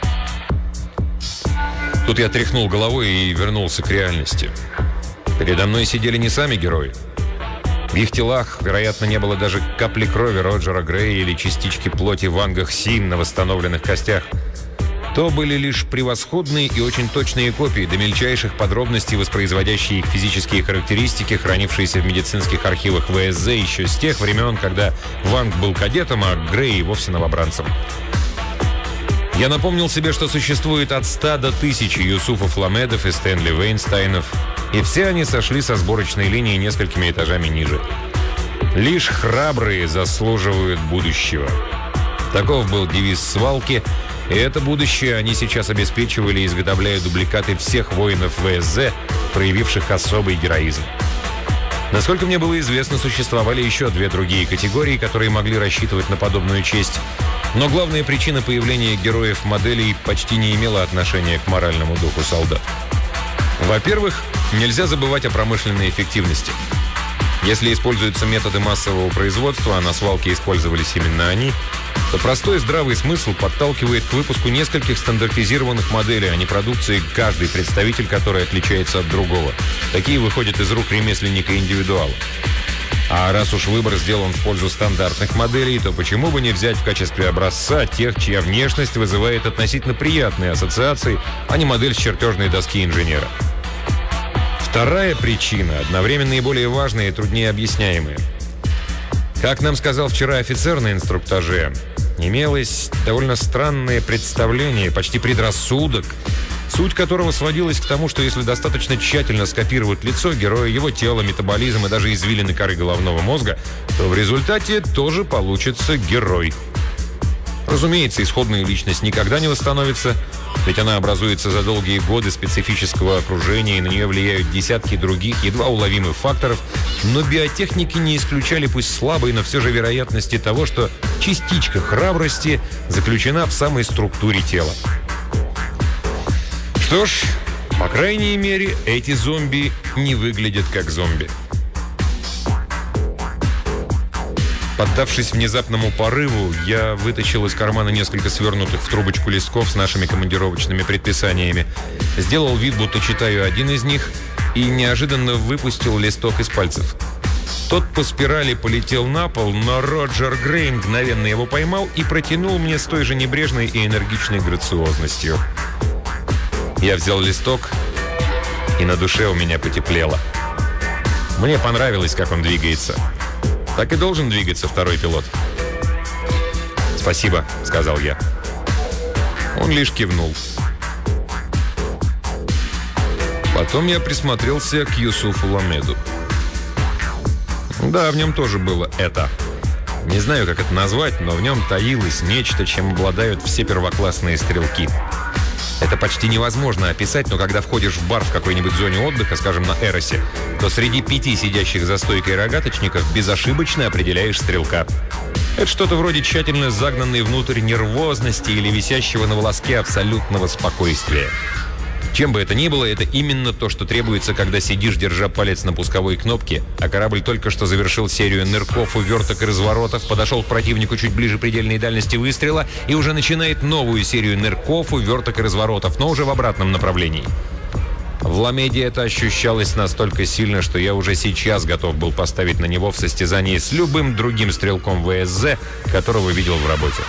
Тут я тряхнул головой и вернулся к реальности. Передо мной сидели не сами герои. В их телах, вероятно, не было даже капли крови Роджера Грея или частички плоти Ванга Си на восстановленных костях. То были лишь превосходные и очень точные копии, до мельчайших подробностей воспроизводящие их физические характеристики, хранившиеся в медицинских архивах ВСЗ еще с тех времен, когда Ванг был кадетом, а Грей вовсе новобранцем. Я напомнил себе, что существует от ста до тысячи Юсуфов Ламедов и Стэнли Вейнстайнов, и все они сошли со сборочной линии несколькими этажами ниже. Лишь храбрые заслуживают будущего. Таков был девиз свалки, и это будущее они сейчас обеспечивали, изготовляя дубликаты всех воинов ВСЗ, проявивших особый героизм. Насколько мне было известно, существовали еще две другие категории, которые могли рассчитывать на подобную честь. Но главная причина появления героев-моделей почти не имела отношения к моральному духу солдат. Во-первых, нельзя забывать о промышленной эффективности. Если используются методы массового производства, а на свалке использовались именно они, то простой здравый смысл подталкивает к выпуску нескольких стандартизированных моделей, а не продукции, каждый представитель которой отличается от другого. Такие выходят из рук ремесленника-индивидуала. А раз уж выбор сделан в пользу стандартных моделей, то почему бы не взять в качестве образца тех, чья внешность вызывает относительно приятные ассоциации, а не модель с чертежной доски инженера? Вторая причина, одновременно и более важная и труднее объясняемая. Как нам сказал вчера офицер на инструктаже, имелось довольно странное представление, почти предрассудок, суть которого сводилась к тому, что если достаточно тщательно скопировать лицо героя, его тело, метаболизм и даже извилины коры головного мозга, то в результате тоже получится герой. Разумеется, исходная личность никогда не восстановится, ведь она образуется за долгие годы специфического окружения, и на нее влияют десятки других, едва уловимых факторов, но биотехники не исключали, пусть слабой, но все же вероятности того, что частичка храбрости заключена в самой структуре тела. Что ж, по крайней мере, эти зомби не выглядят как зомби. Поддавшись внезапному порыву, я вытащил из кармана несколько свернутых в трубочку листков с нашими командировочными предписаниями, сделал вид, будто читаю один из них, и неожиданно выпустил листок из пальцев. Тот по спирали полетел на пол, но Роджер Грей мгновенно его поймал и протянул мне с той же небрежной и энергичной грациозностью. Я взял листок, и на душе у меня потеплело. Мне понравилось, как он двигается. Так и должен двигаться второй пилот. «Спасибо», — сказал я. Он лишь кивнул. Потом я присмотрелся к Юсуфу Ламеду. Да, в нем тоже было это. Не знаю, как это назвать, но в нем таилось нечто, чем обладают все первоклассные стрелки. Это почти невозможно описать, но когда входишь в бар в какой-нибудь зоне отдыха, скажем, на Эросе, то среди пяти сидящих за стойкой рогаточников безошибочно определяешь стрелка. Это что-то вроде тщательно загнанной внутрь нервозности или висящего на волоске абсолютного спокойствия. Чем бы это ни было, это именно то, что требуется, когда сидишь, держа палец на пусковой кнопке, а корабль только что завершил серию нырков, уверток и разворотов, подошел к противнику чуть ближе предельной дальности выстрела и уже начинает новую серию нырков, уверток и разворотов, но уже в обратном направлении. В Ламеде это ощущалось настолько сильно, что я уже сейчас готов был поставить на него в состязании с любым другим стрелком ВСЗ, которого видел в работе.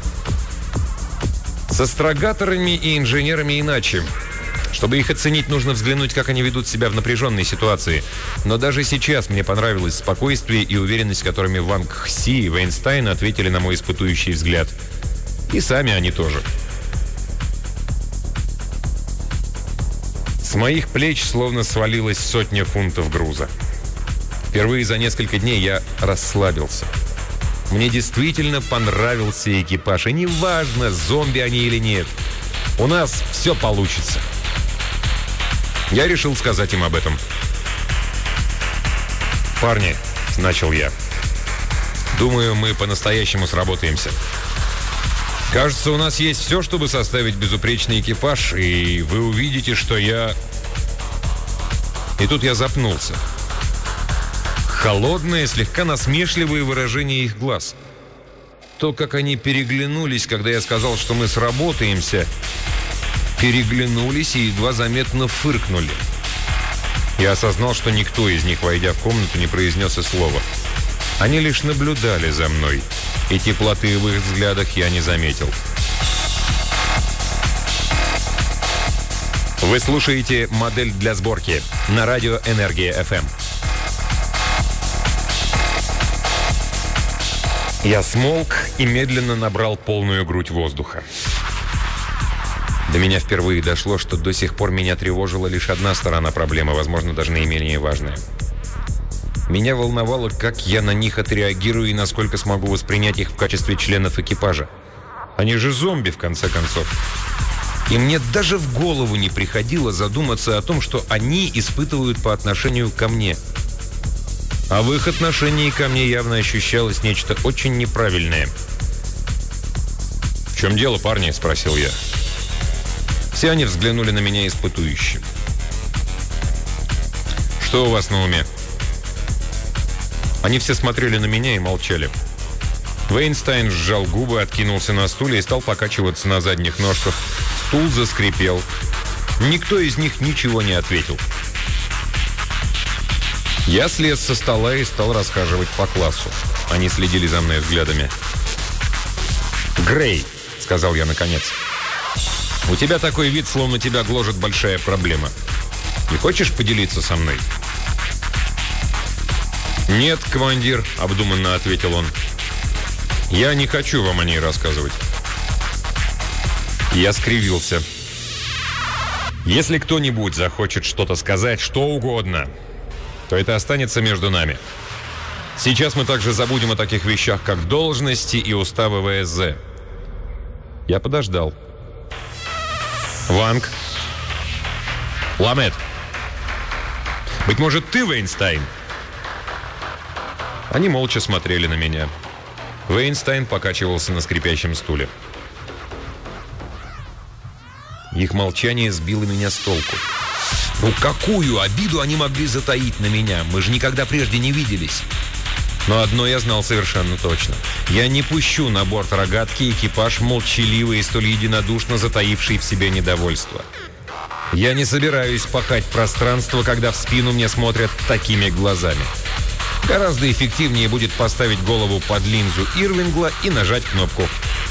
С астрогаторами и инженерами иначе. Чтобы их оценить, нужно взглянуть, как они ведут себя в напряженной ситуации. Но даже сейчас мне понравилось спокойствие и уверенность, которыми Ванг Хси и Вейнстайн ответили на мой испытующий взгляд. И сами они тоже. С моих плеч словно свалилась сотня фунтов груза. Впервые за несколько дней я расслабился. Мне действительно понравился экипаж. И неважно, зомби они или нет. У нас все получится. Я решил сказать им об этом. «Парни», — начал я, — «думаю, мы по-настоящему сработаемся. Кажется, у нас есть все, чтобы составить безупречный экипаж, и вы увидите, что я...» И тут я запнулся. Холодное, слегка насмешливое выражение их глаз. То, как они переглянулись, когда я сказал, что мы сработаемся... Переглянулись и едва заметно фыркнули. Я осознал, что никто из них, войдя в комнату, не произнес и слова. Они лишь наблюдали за мной, и теплоты в их взглядах я не заметил. Вы слушаете «Модель для сборки» на радио «Энергия эф эм». Я смолк и медленно набрал полную грудь воздуха. До меня впервые дошло, что до сих пор меня тревожила лишь одна сторона проблемы, возможно, даже наименее важная. Меня волновало, как я на них отреагирую и насколько смогу воспринять их в качестве членов экипажа. Они же зомби, в конце концов. И мне даже в голову не приходило задуматься о том, что они испытывают по отношению ко мне. А в их отношении ко мне явно ощущалось нечто очень неправильное. «В чем дело, парни?» – спросил я. Все они взглянули на меня испытующе. «Что у вас на уме?» Они все смотрели на меня и молчали. Вейнстайн сжал губы, откинулся на стуле и стал покачиваться на задних ножках. Стул заскрипел. Никто из них ничего не ответил. Я слез со стола и стал расхаживать по классу. Они следили за мной взглядами. «Грей», — сказал я наконец, — «у тебя такой вид, словно тебя гложет большая проблема. Не хочешь поделиться со мной?» «Нет, командир», — обдуманно ответил он. «Я не хочу вам о ней рассказывать». Я скривился. «Если кто-нибудь захочет что-то сказать, что угодно, то это останется между нами. Сейчас мы также забудем о таких вещах, как должности и уставы ВСЗ. Я подождал. Ванг. Ламет. Быть может, ты Вейнстайн? Они молча смотрели на меня. Вейнстайн покачивался на скрипящем стуле. Их молчание сбило меня с толку. Ну какую обиду они могли затаить на меня? Мы же никогда прежде не виделись. Но одно я знал совершенно точно. Я не пущу на борт рогатки экипаж, молчаливый и столь единодушно затаивший в себе недовольство. Я не собираюсь пахать пространство, когда в спину мне смотрят такими глазами. Гораздо эффективнее будет поставить голову под линзу Ирвингла и нажать кнопку.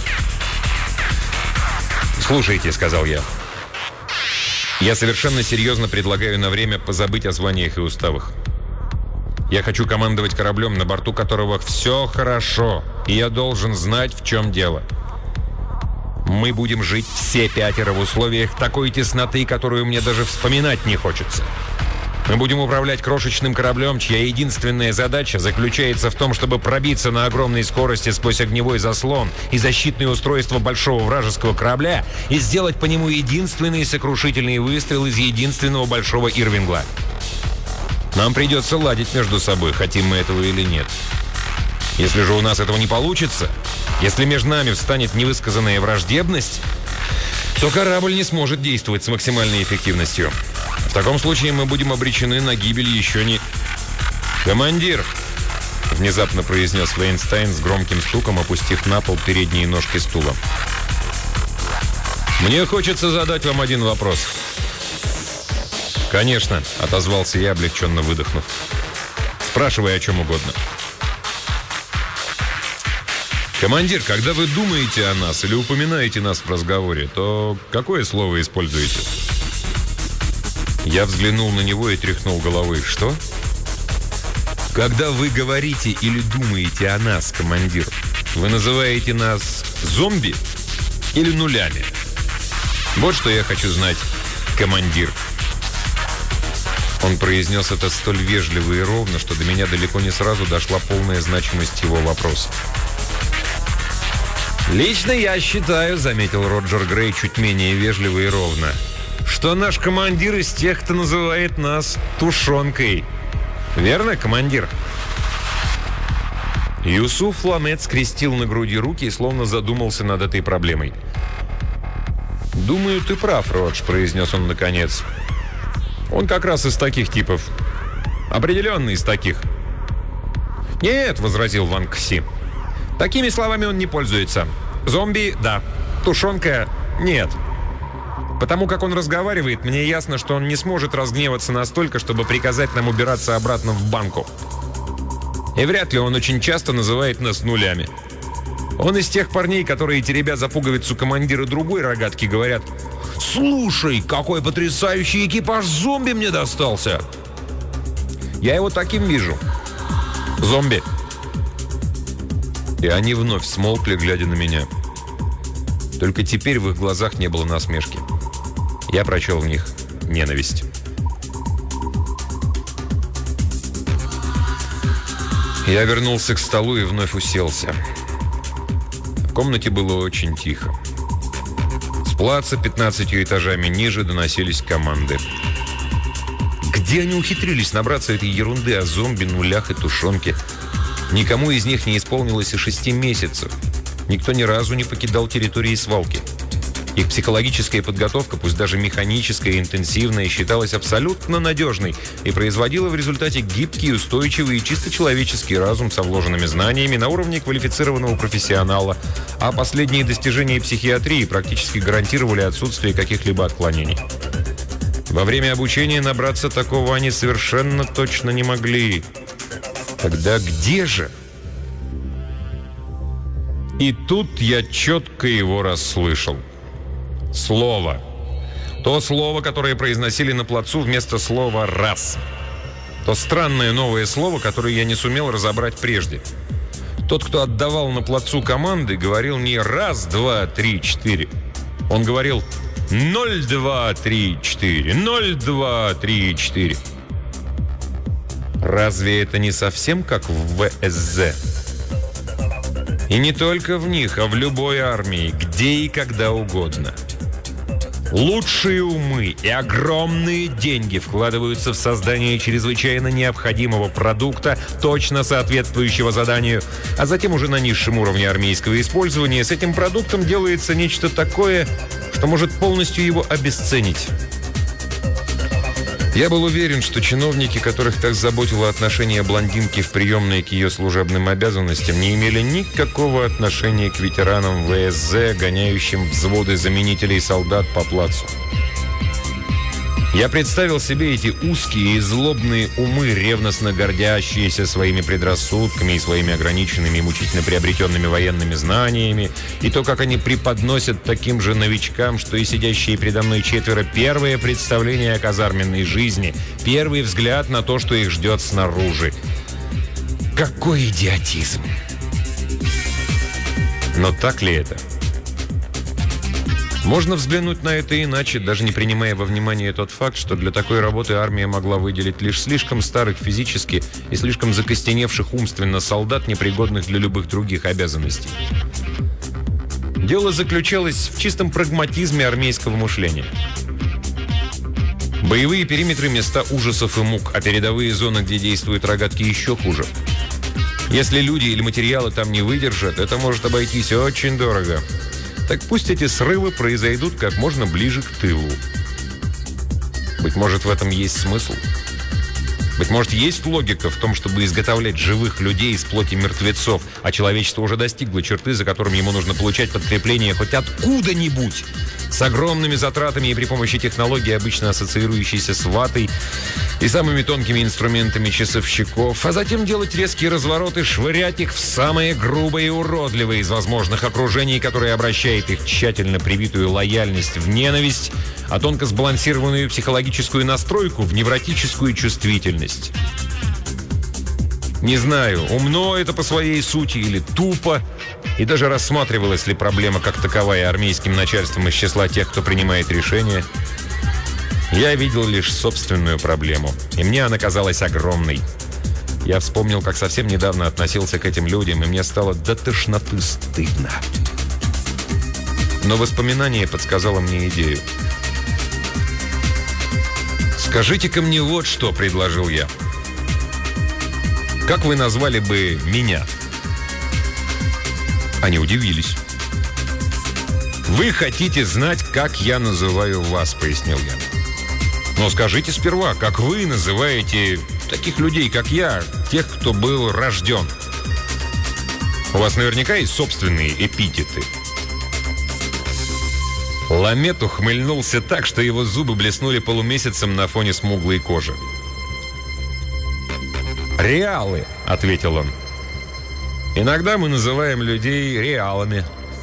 «Слушайте», — сказал я. «Я совершенно серьезно предлагаю на время позабыть о званиях и уставах. Я хочу командовать кораблем, на борту которого все хорошо, и я должен знать, в чем дело. Мы будем жить все пятеро в условиях такой тесноты, которую мне даже вспоминать не хочется. Мы будем управлять крошечным кораблем, чья единственная задача заключается в том, чтобы пробиться на огромной скорости сквозь огневой заслон и защитные устройства большого вражеского корабля и сделать по нему единственный сокрушительный выстрел из единственного большого Ирвингла. Нам придется ладить между собой, хотим мы этого или нет. Если же у нас этого не получится, если между нами встанет невысказанная враждебность, то корабль не сможет действовать с максимальной эффективностью. В таком случае мы будем обречены на гибель еще не... «Командир!» — внезапно произнес Вейнстайн с громким стуком, опустив на пол передние ножки стула. «Мне хочется задать вам один вопрос». «Конечно», — отозвался я, облегченно выдохнув. «Спрашивай о чем угодно». «Командир, когда вы думаете о нас или упоминаете нас в разговоре, то какое слово используете?» Я взглянул на него и тряхнул головой. «Что?» «Когда вы говорите или думаете о нас, командир, вы называете нас зомби или нулями? Вот что я хочу знать, командир». Он произнес это столь вежливо и ровно, что до меня далеко не сразу дошла полная значимость его вопроса. «Лично я считаю, — заметил Роджер Грей чуть менее вежливо и ровно, — что наш командир из тех, кто называет нас тушенкой. Верно, командир?» Юсуф Ламет скрестил на груди руки и словно задумался над этой проблемой. «Думаю, ты прав, Родж», — произнес он наконец. «Он как раз из таких типов. Определенно из таких». «Нет», — возразил Ван Кси. «Такими словами он не пользуется. Зомби — да. Тушенка — нет. Потому как он разговаривает, мне ясно, что он не сможет разгневаться настолько, чтобы приказать нам убираться обратно в банку. И вряд ли он очень часто называет нас нулями. Он из тех парней, которые, теребя за пуговицу командира другой рогатки, говорят: «Слушай, какой потрясающий экипаж зомби мне достался!» Я его таким вижу. Зомби. И они вновь смолкли, глядя на меня. Только теперь в их глазах не было насмешки. Я прочел в них ненависть. Я вернулся к столу и вновь уселся. В комнате было очень тихо. С плаца пятнадцатью этажами ниже доносились команды. Где они ухитрились набраться этой ерунды о зомби, нулях и тушенке? Никому из них не исполнилось и шести месяцев. Никто ни разу не покидал территории свалки. Их психологическая подготовка, пусть даже механическая и интенсивная, считалась абсолютно надежной и производила в результате гибкий, устойчивый и чисто человеческий разум со вложенными знаниями на уровне квалифицированного профессионала, а последние достижения психиатрии практически гарантировали отсутствие каких-либо отклонений. Во время обучения набраться такого они совершенно точно не могли. Тогда где же? И тут я четко его расслышал. Слово. То слово, которое произносили на плацу вместо слова «раз». То странное новое слово, которое я не сумел разобрать прежде. Тот, кто отдавал на плацу команды, говорил не «раз, два, три, четыре». Он говорил «ноль, два, три, четыре, ноль, два, три, четыре». Разве это не совсем как в вэ эс зэ? И не только в них, а в любой армии, где и когда угодно. Лучшие умы и огромные деньги вкладываются в создание чрезвычайно необходимого продукта, точно соответствующего заданию, а затем уже на низшем уровне армейского использования с этим продуктом делается нечто такое, что может полностью его обесценить. Я был уверен, что чиновники, которых так заботило отношение блондинки в приемной к ее служебным обязанностям, не имели никакого отношения к ветеранам ВСЗ, гоняющим взводы заменителей солдат по плацу. Я представил себе эти узкие и злобные умы, ревностно гордящиеся своими предрассудками и своими ограниченными и мучительно приобретенными военными знаниями, и то, как они преподносят таким же новичкам, что и сидящие передо мной четверо, первое представление о казарменной жизни, первый взгляд на то, что их ждет снаружи. Какой идиотизм! Но так ли это? Можно взглянуть на это иначе, даже не принимая во внимание тот факт, что для такой работы армия могла выделить лишь слишком старых физически и слишком закостеневших умственно солдат, непригодных для любых других обязанностей. Дело заключалось в чистом прагматизме армейского мышления. Боевые периметры – места ужасов и мук, а передовые зоны, где действуют рогатки, еще хуже. Если люди или материалы там не выдержат, это может обойтись очень дорого. Так пусть эти срывы произойдут как можно ближе к тылу. Быть может, в этом есть смысл. Быть может, есть логика в том, чтобы изготовлять живых людей из плоти мертвецов, а человечество уже достигло черты, за которыми ему нужно получать подкрепление хоть откуда-нибудь, с огромными затратами и при помощи технологий, обычно ассоциирующейся с ватой и самыми тонкими инструментами часовщиков, а затем делать резкие развороты, швырять их в самые грубые и уродливые из возможных окружений, которые обращает их тщательно привитую лояльность в ненависть, а тонко сбалансированную психологическую настройку в невротическую чувствительность. Не знаю, умно это по своей сути или тупо, и даже рассматривалась ли проблема как таковая армейским начальством из числа тех, кто принимает решения. Я видел лишь собственную проблему, и мне она казалась огромной. Я вспомнил, как совсем недавно относился к этим людям, и мне стало до тошноты стыдно. Но воспоминание подсказало мне идею. «Скажите-ка мне вот что», — предложил я. «Как вы назвали бы меня?» Они удивились. «Вы хотите знать, как я называю вас», — пояснил я. «Но скажите сперва, как вы называете таких людей, как я, тех, кто был рожден? У вас наверняка есть собственные эпитеты». Ламет ухмыльнулся так, что его зубы блеснули полумесяцем на фоне смуглой кожи. «Реалы», — ответил он. «Иногда мы называем людей реалами».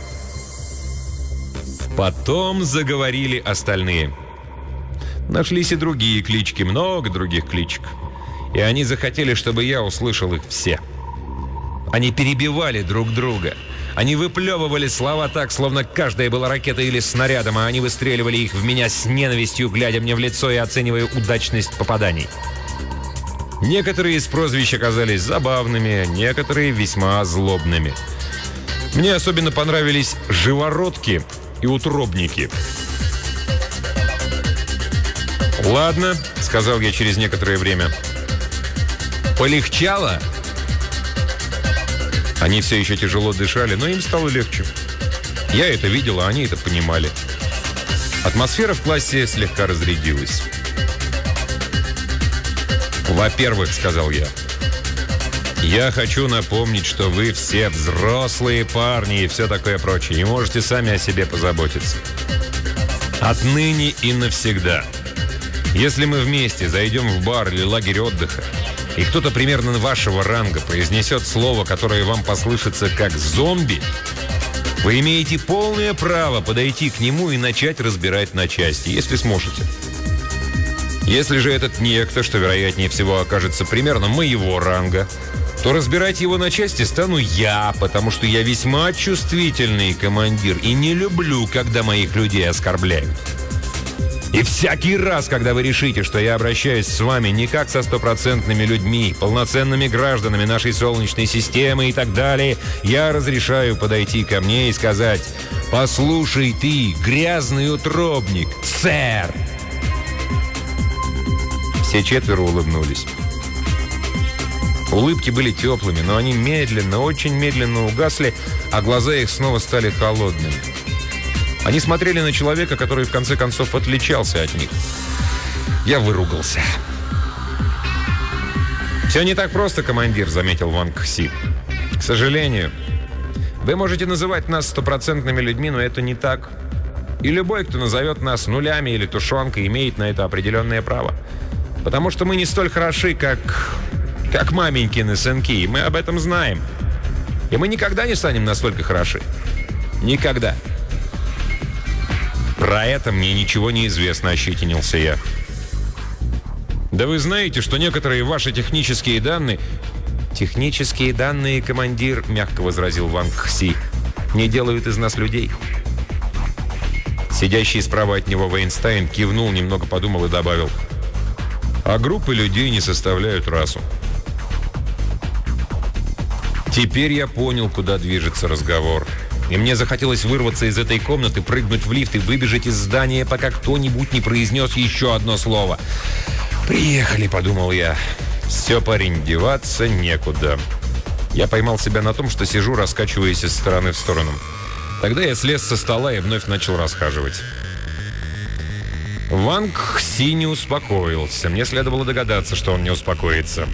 Потом заговорили остальные. Нашлись и другие клички, много других кличек. И они захотели, чтобы я услышал их все. Они перебивали друг друга. Они выплевывали слова так, словно каждая была ракетой или снарядом, а они выстреливали их в меня с ненавистью, глядя мне в лицо и оценивая удачность попаданий. Некоторые из прозвищ оказались забавными, некоторые весьма злобными. Мне особенно понравились «живородки» и «утробники». «Ладно», — сказал я через некоторое время. «Полегчало?» Они все еще тяжело дышали, но им стало легче. Я это видел, а они это понимали. Атмосфера в классе слегка разрядилась. «Во-первых, — сказал я, — я хочу напомнить, что вы все взрослые парни и все такое прочее, и можете сами о себе позаботиться. Отныне и навсегда. Если мы вместе зайдем в бар или лагерь отдыха, и кто-то примерно вашего ранга произнесет слово, которое вам послышится как «зомби», вы имеете полное право подойти к нему и начать разбирать на части, если сможете. Если же этот некто, что вероятнее всего окажется примерно моего ранга, то разбирать его на части стану я, потому что я весьма чувствительный командир и не люблю, когда моих людей оскорбляют. И всякий раз, когда вы решите, что я обращаюсь с вами не как со стопроцентными людьми, полноценными гражданами нашей Солнечной системы и так далее, я разрешаю подойти ко мне и сказать: «Послушай ты, грязный утробник, сэр!» Все четверо улыбнулись. Улыбки были теплыми, но они медленно, очень медленно угасли, а глаза их снова стали холодными. Они смотрели на человека, который в конце концов отличался от них. Я выругался. «Все не так просто, командир», — заметил Ван Кси. «К сожалению, вы можете называть нас стопроцентными людьми, но это не так. И любой, кто назовет нас нулями или тушенкой, имеет на это определенное право. Потому что мы не столь хороши, как, как маменькины сынки, и мы об этом знаем. И мы никогда не станем настолько хороши. Никогда». «Про это мне ничего не известно», — ощетинился я. «Да вы знаете, что некоторые ваши технические данные...» «Технические данные, командир», — мягко возразил Ван Кси, — «не делают из нас людей». Сидящий справа от него Вейнстайн кивнул, немного подумал и добавил: «А группы людей не составляют расу». Теперь я понял, куда движется разговор. И мне захотелось вырваться из этой комнаты, прыгнуть в лифт и выбежать из здания, пока кто-нибудь не произнес еще одно слово. «Приехали», — подумал я. «Все, парень, деваться некуда». Я поймал себя на том, что сижу, раскачиваясь из стороны в сторону. Тогда я слез со стола и вновь начал расхаживать. Ван Кси не успокоился. Мне следовало догадаться, что он не успокоится.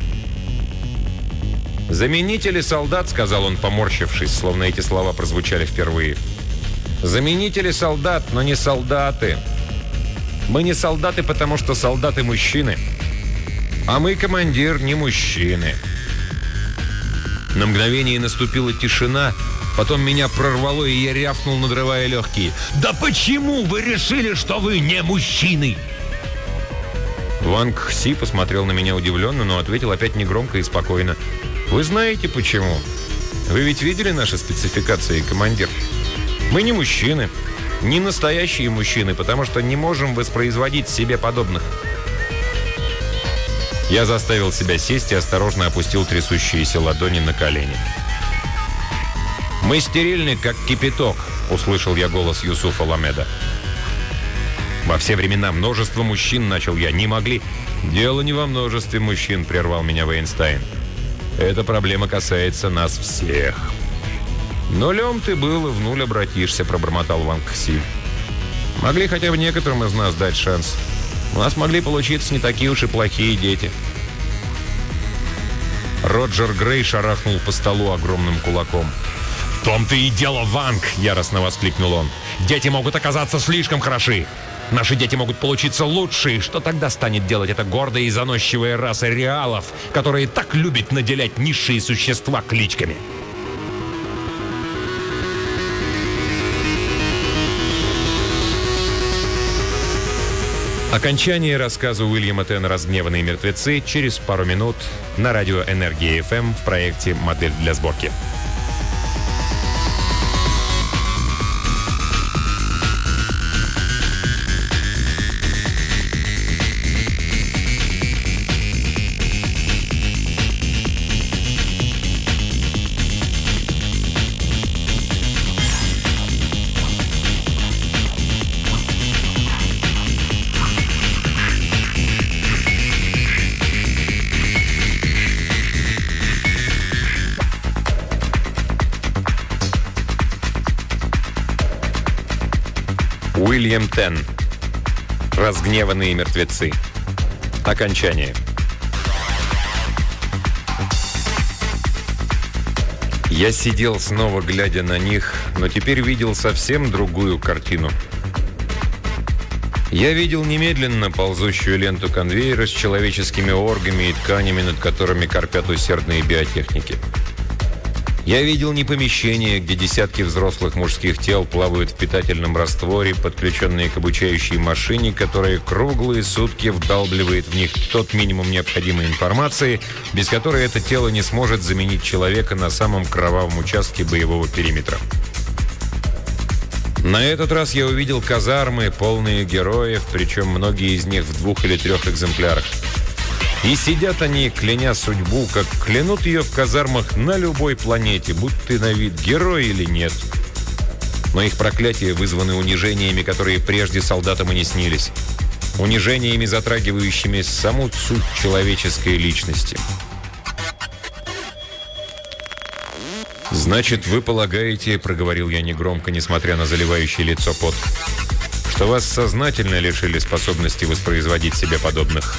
«Заменители солдат», — сказал он, поморщившись, словно эти слова прозвучали впервые. «Заменители солдат, но не солдаты. Мы не солдаты, потому что солдаты мужчины. А мы, командир, не мужчины». На мгновение наступила тишина, потом меня прорвало, и я рявкнул, надрывая легкие: «Да почему вы решили, что вы не мужчины?» Ван Кси посмотрел на меня удивленно, но ответил опять негромко и спокойно: «Вы знаете почему? Вы ведь видели наши спецификации, командир? Мы не мужчины, не настоящие мужчины, потому что не можем воспроизводить себе подобных». Я заставил себя сесть и осторожно опустил трясущиеся ладони на колени. «Мы стерильны, как кипяток», — услышал я голос Юсуфа Ламеда. «Во все времена множество мужчин, — начал я, — не могли...» «Дело не во множестве мужчин», — прервал меня Вейнстайн. «Эта проблема касается нас всех». «Нулем ты был и в нуль обратишься», — пробормотал Ван Кси. «Могли хотя бы некоторым из нас дать шанс. У нас могли получиться не такие уж и плохие дети». Роджер Грей шарахнул по столу огромным кулаком. «В том-то и дело, Ванг!» — яростно воскликнул он. «Дети могут оказаться слишком хороши. Наши дети могут получиться лучше. Что тогда станет делать эта гордая и заносчивая раса реалов, которая так любит наделять низшие существа кличками?» Окончание рассказа Уильяма Тена «Разгневанные мертвецы» через пару минут на радио «Энергия эф эм» в проекте «Модель для сборки». Уильям Тен. «Разгневанные мертвецы». Окончание. Я сидел, снова глядя на них, но теперь видел совсем другую картину. Я видел немедленно ползущую ленту конвейера с человеческими органами и тканями, над которыми корпят усердные биотехники. Я видел не помещение, где десятки взрослых мужских тел плавают в питательном растворе, подключенные к обучающей машине, которая круглые сутки вдалбливает в них тот минимум необходимой информации, без которой это тело не сможет заменить человека на самом кровавом участке боевого периметра. На этот раз я увидел казармы, полные героев, причем многие из них в двух или трех экземплярах. И сидят они, кляня судьбу, как клянут ее в казармах на любой планете, будь ты на вид герой или нет. Но их проклятия вызваны унижениями, которые прежде солдатам и не снились. Унижениями, затрагивающими саму суть человеческой личности. «Значит, вы полагаете, — проговорил я негромко, несмотря на заливающее лицо пот, — что вас сознательно лишили способности воспроизводить себе подобных?»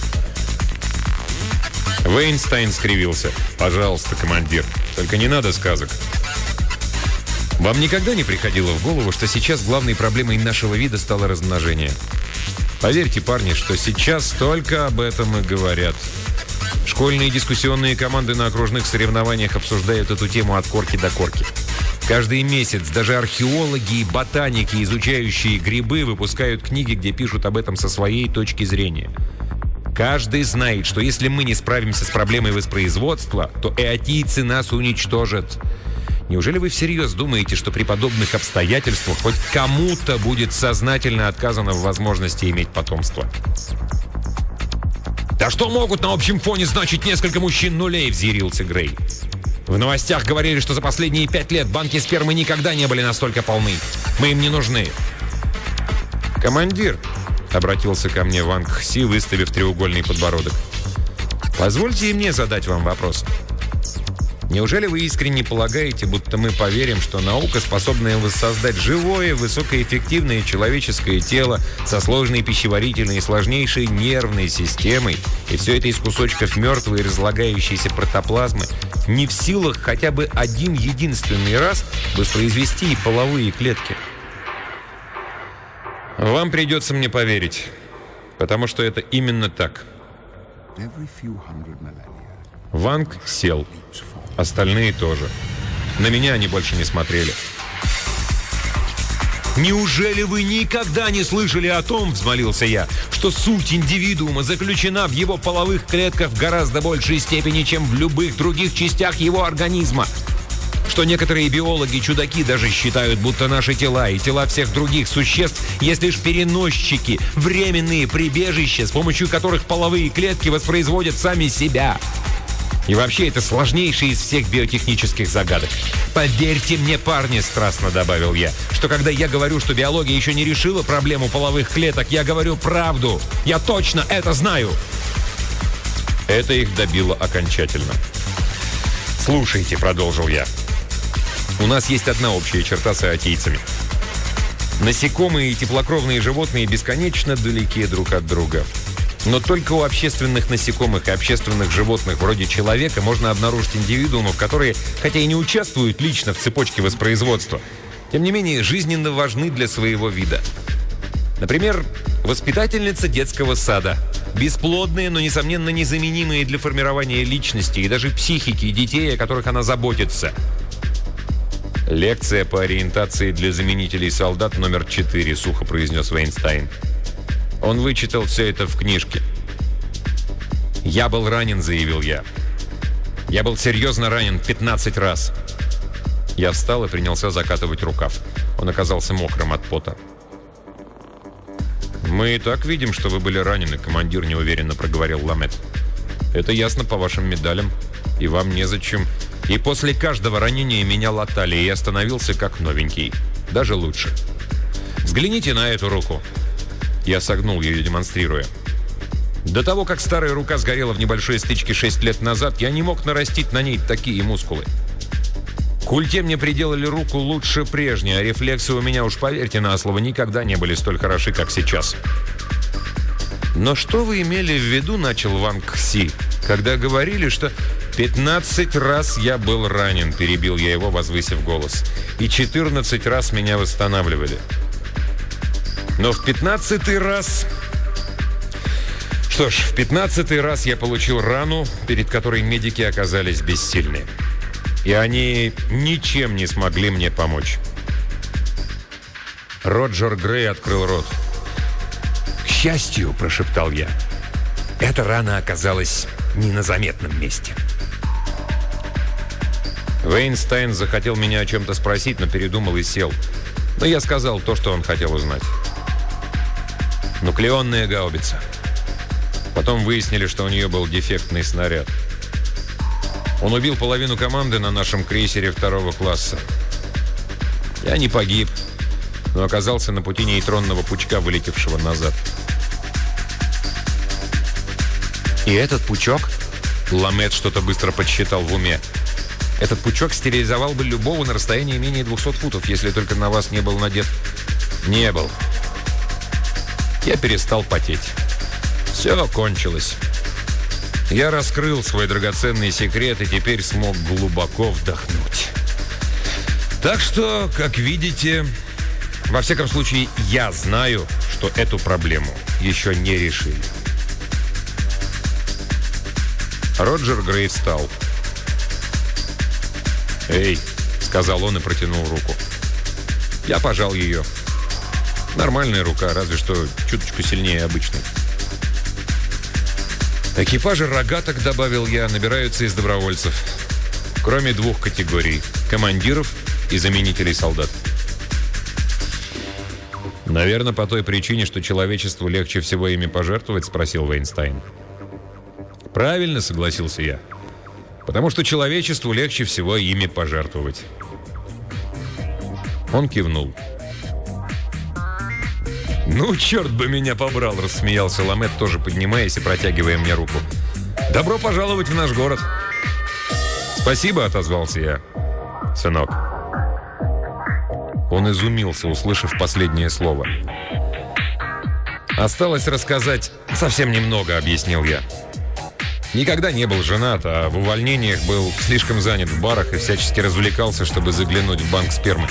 Вейнстайн скривился. «Пожалуйста, командир, только не надо сказок. Вам никогда не приходило в голову, что сейчас главной проблемой нашего вида стало размножение? Поверьте, парни, что сейчас только об этом и говорят. Школьные дискуссионные команды на окружных соревнованиях обсуждают эту тему от корки до корки. Каждый месяц даже археологи и ботаники, изучающие грибы, выпускают книги, где пишут об этом со своей точки зрения. Каждый знает, что если мы не справимся с проблемой воспроизводства, то эотийцы нас уничтожат. Неужели вы всерьез думаете, что при подобных обстоятельствах хоть кому-то будет сознательно отказано в возможности иметь потомство?» «Да что могут на общем фоне значить несколько мужчин нулей?» — взъярился Грей. «В новостях говорили, что за последние пять лет банки спермы никогда не были настолько полны. Мы им не нужны». «Командир», — обратился ко мне Ванг Кси, выставив треугольный подбородок, «позвольте и мне задать вам вопрос. Неужели вы искренне полагаете, будто мы поверим, что наука, способная воссоздать живое, высокоэффективное человеческое тело со сложной пищеварительной и сложнейшей нервной системой, и все это из кусочков мертвой и разлагающейся протоплазмы, не в силах хотя бы один единственный раз воспроизвести половые клетки?» «Вам придется мне поверить, потому что это именно так». Ванг сел. Остальные тоже. На меня они больше не смотрели. «Неужели вы никогда не слышали о том, — взмолился я, — что суть индивидуума заключена в его половых клетках в гораздо большей степени, чем в любых других частях его организма? Что некоторые биологи-чудаки даже считают, будто наши тела и тела всех других существ есть лишь переносчики, временные прибежища, с помощью которых половые клетки воспроизводят сами себя. И вообще, это сложнейший из всех биотехнических загадок. Поверьте мне, парни, — страстно добавил я, — что когда я говорю, что биология еще не решила проблему половых клеток, я говорю правду. Я точно это знаю». Это их добило окончательно. «Слушайте, — продолжил я, — у нас есть одна общая черта с эотийцами. Насекомые и теплокровные животные бесконечно далеки друг от друга. Но только у общественных насекомых и общественных животных вроде человека можно обнаружить индивидуумов, которые, хотя и не участвуют лично в цепочке воспроизводства, тем не менее жизненно важны для своего вида. Например, воспитательница детского сада. Бесплодные, но, несомненно, незаменимые для формирования личности и даже психики детей, о которых она заботится. «Лекция по ориентации для заменителей солдат номер четыре», — сухо произнес Вейнстайн. Он вычитал все это в книжке. «Я был ранен», — заявил я. «Я был серьезно ранен пятнадцать раз». Я встал и принялся закатывать рукав. Он оказался мокрым от пота. «Мы и так видим, что вы были ранены», — командир неуверенно проговорил Ламет. «Это ясно по вашим медалям, и вам незачем. И после каждого ранения меня латали, и я становился как новенький. Даже лучше. Взгляните на эту руку». Я согнул ее, демонстрируя. До того, как старая рука сгорела в небольшой стычке шесть лет назад, я не мог нарастить на ней такие мускулы. К ульте мне приделали руку лучше прежней, а рефлексы у меня, уж поверьте на слово, никогда не были столь хороши, как сейчас. «Но что вы имели в виду, — начал Ванг Кси, — когда говорили, что...» «Пятнадцать раз я был ранен», — перебил я его, возвысив голос. «И четырнадцать раз меня восстанавливали. Но в пятнадцатый раз... Что ж, в пятнадцатый раз я получил рану, перед которой медики оказались бессильны. И они ничем не смогли мне помочь». Роджер Грей открыл рот. «К счастью, — прошептал я, — эта рана оказалась не на заметном месте». Вейнстайн захотел меня о чем-то спросить, но передумал и сел. Но я сказал то, что он хотел узнать. Нуклеонная гаубица. Потом выяснили, что у нее был дефектный снаряд. Он убил половину команды на нашем крейсере второго класса. Я не погиб, но оказался на пути нейтронного пучка, вылетевшего назад. И этот пучок? Ламет что-то быстро подсчитал в уме. Этот пучок стерилизовал бы любого на расстоянии менее двухсот футов, если только на вас не был надет. Не был. Я перестал потеть. Все кончилось. Я раскрыл свой драгоценный секрет и теперь смог глубоко вдохнуть. Так что, как видите, во всяком случае, я знаю, что эту проблему еще не решили. Роджер Грей встал. «Эй», — сказал он и протянул руку. Я пожал ее. Нормальная рука, разве что чуточку сильнее обычной. Экипажи рогаток, добавил я, набираются из добровольцев. Кроме двух категорий – командиров и заменителей солдат. «Наверное, по той причине, что человечеству легче всего ими пожертвовать?» – спросил Вейнстайн. «Правильно», – согласился я. «Потому что человечеству легче всего ими пожертвовать». Он кивнул. «Ну, черт бы меня побрал», — рассмеялся Ламет, тоже поднимаясь и протягивая мне руку. «Добро пожаловать в наш город». «Спасибо», — отозвался я. «Сынок». Он изумился, услышав последнее слово. «Осталось рассказать совсем немного», — объяснил я. «Никогда не был женат, а в увольнениях был слишком занят в барах и всячески развлекался, чтобы заглянуть в банк спермы».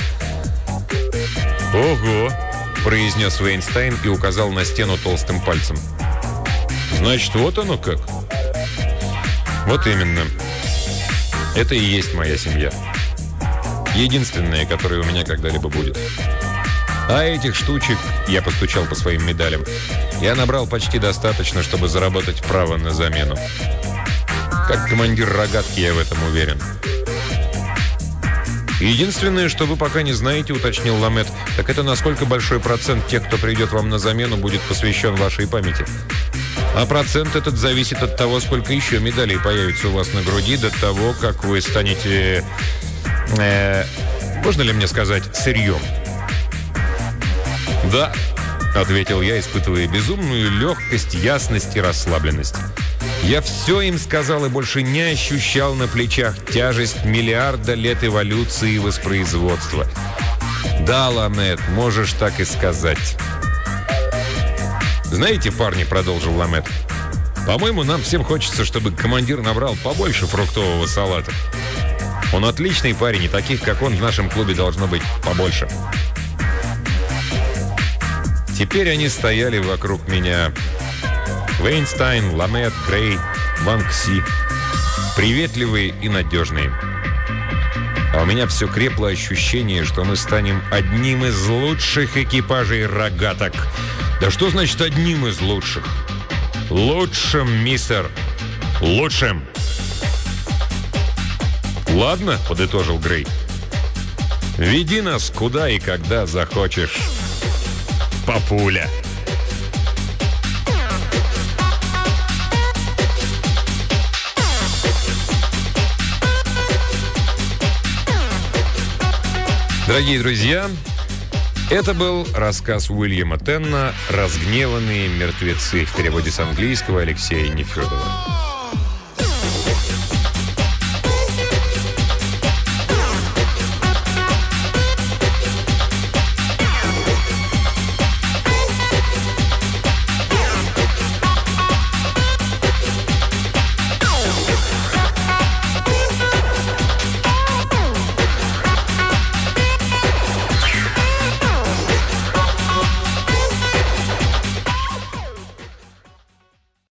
«Ого!» — произнес Вейнстайн и указал на стену толстым пальцем. «Значит, вот оно как?» «Вот именно. Это и есть моя семья. Единственная, которая у меня когда-либо будет. А этих штучек, я постучал по своим медалям, я набрал почти достаточно, чтобы заработать право на замену. Как командир рогатки я в этом уверен». «Единственное, что вы пока не знаете, — уточнил Ламет, — так это насколько большой процент тех, кто придет вам на замену, будет посвящен вашей памяти. А процент этот зависит от того, сколько еще медалей появится у вас на груди, до того, как вы станете... Э, можно ли мне сказать, сырьем?» «Да», — ответил я, испытывая безумную легкость, ясность и расслабленность. Я все им сказал и больше не ощущал на плечах тяжесть миллиарда лет эволюции и воспроизводства. «Да, Ламет, можешь так и сказать». «Знаете, парни, — продолжил Ламет, — по-моему, нам всем хочется, чтобы командир набрал побольше фруктового салата. Он отличный парень, и таких, как он, в нашем клубе должно быть побольше». Теперь они стояли вокруг меня. Вейнстайн, Ламет, Грей, Ван Кси. Приветливые и надежные. А у меня все крепло ощущение, что мы станем одним из лучших экипажей рогаток. Да что значит одним из лучших? Лучшим, мистер. Лучшим. «Ладно», — подытожил Грей. «Веди нас куда и когда захочешь, папуля». Дорогие друзья, это был рассказ Уильяма Тенна «Разгневанные мертвецы» в переводе с английского Алексея Нефедова.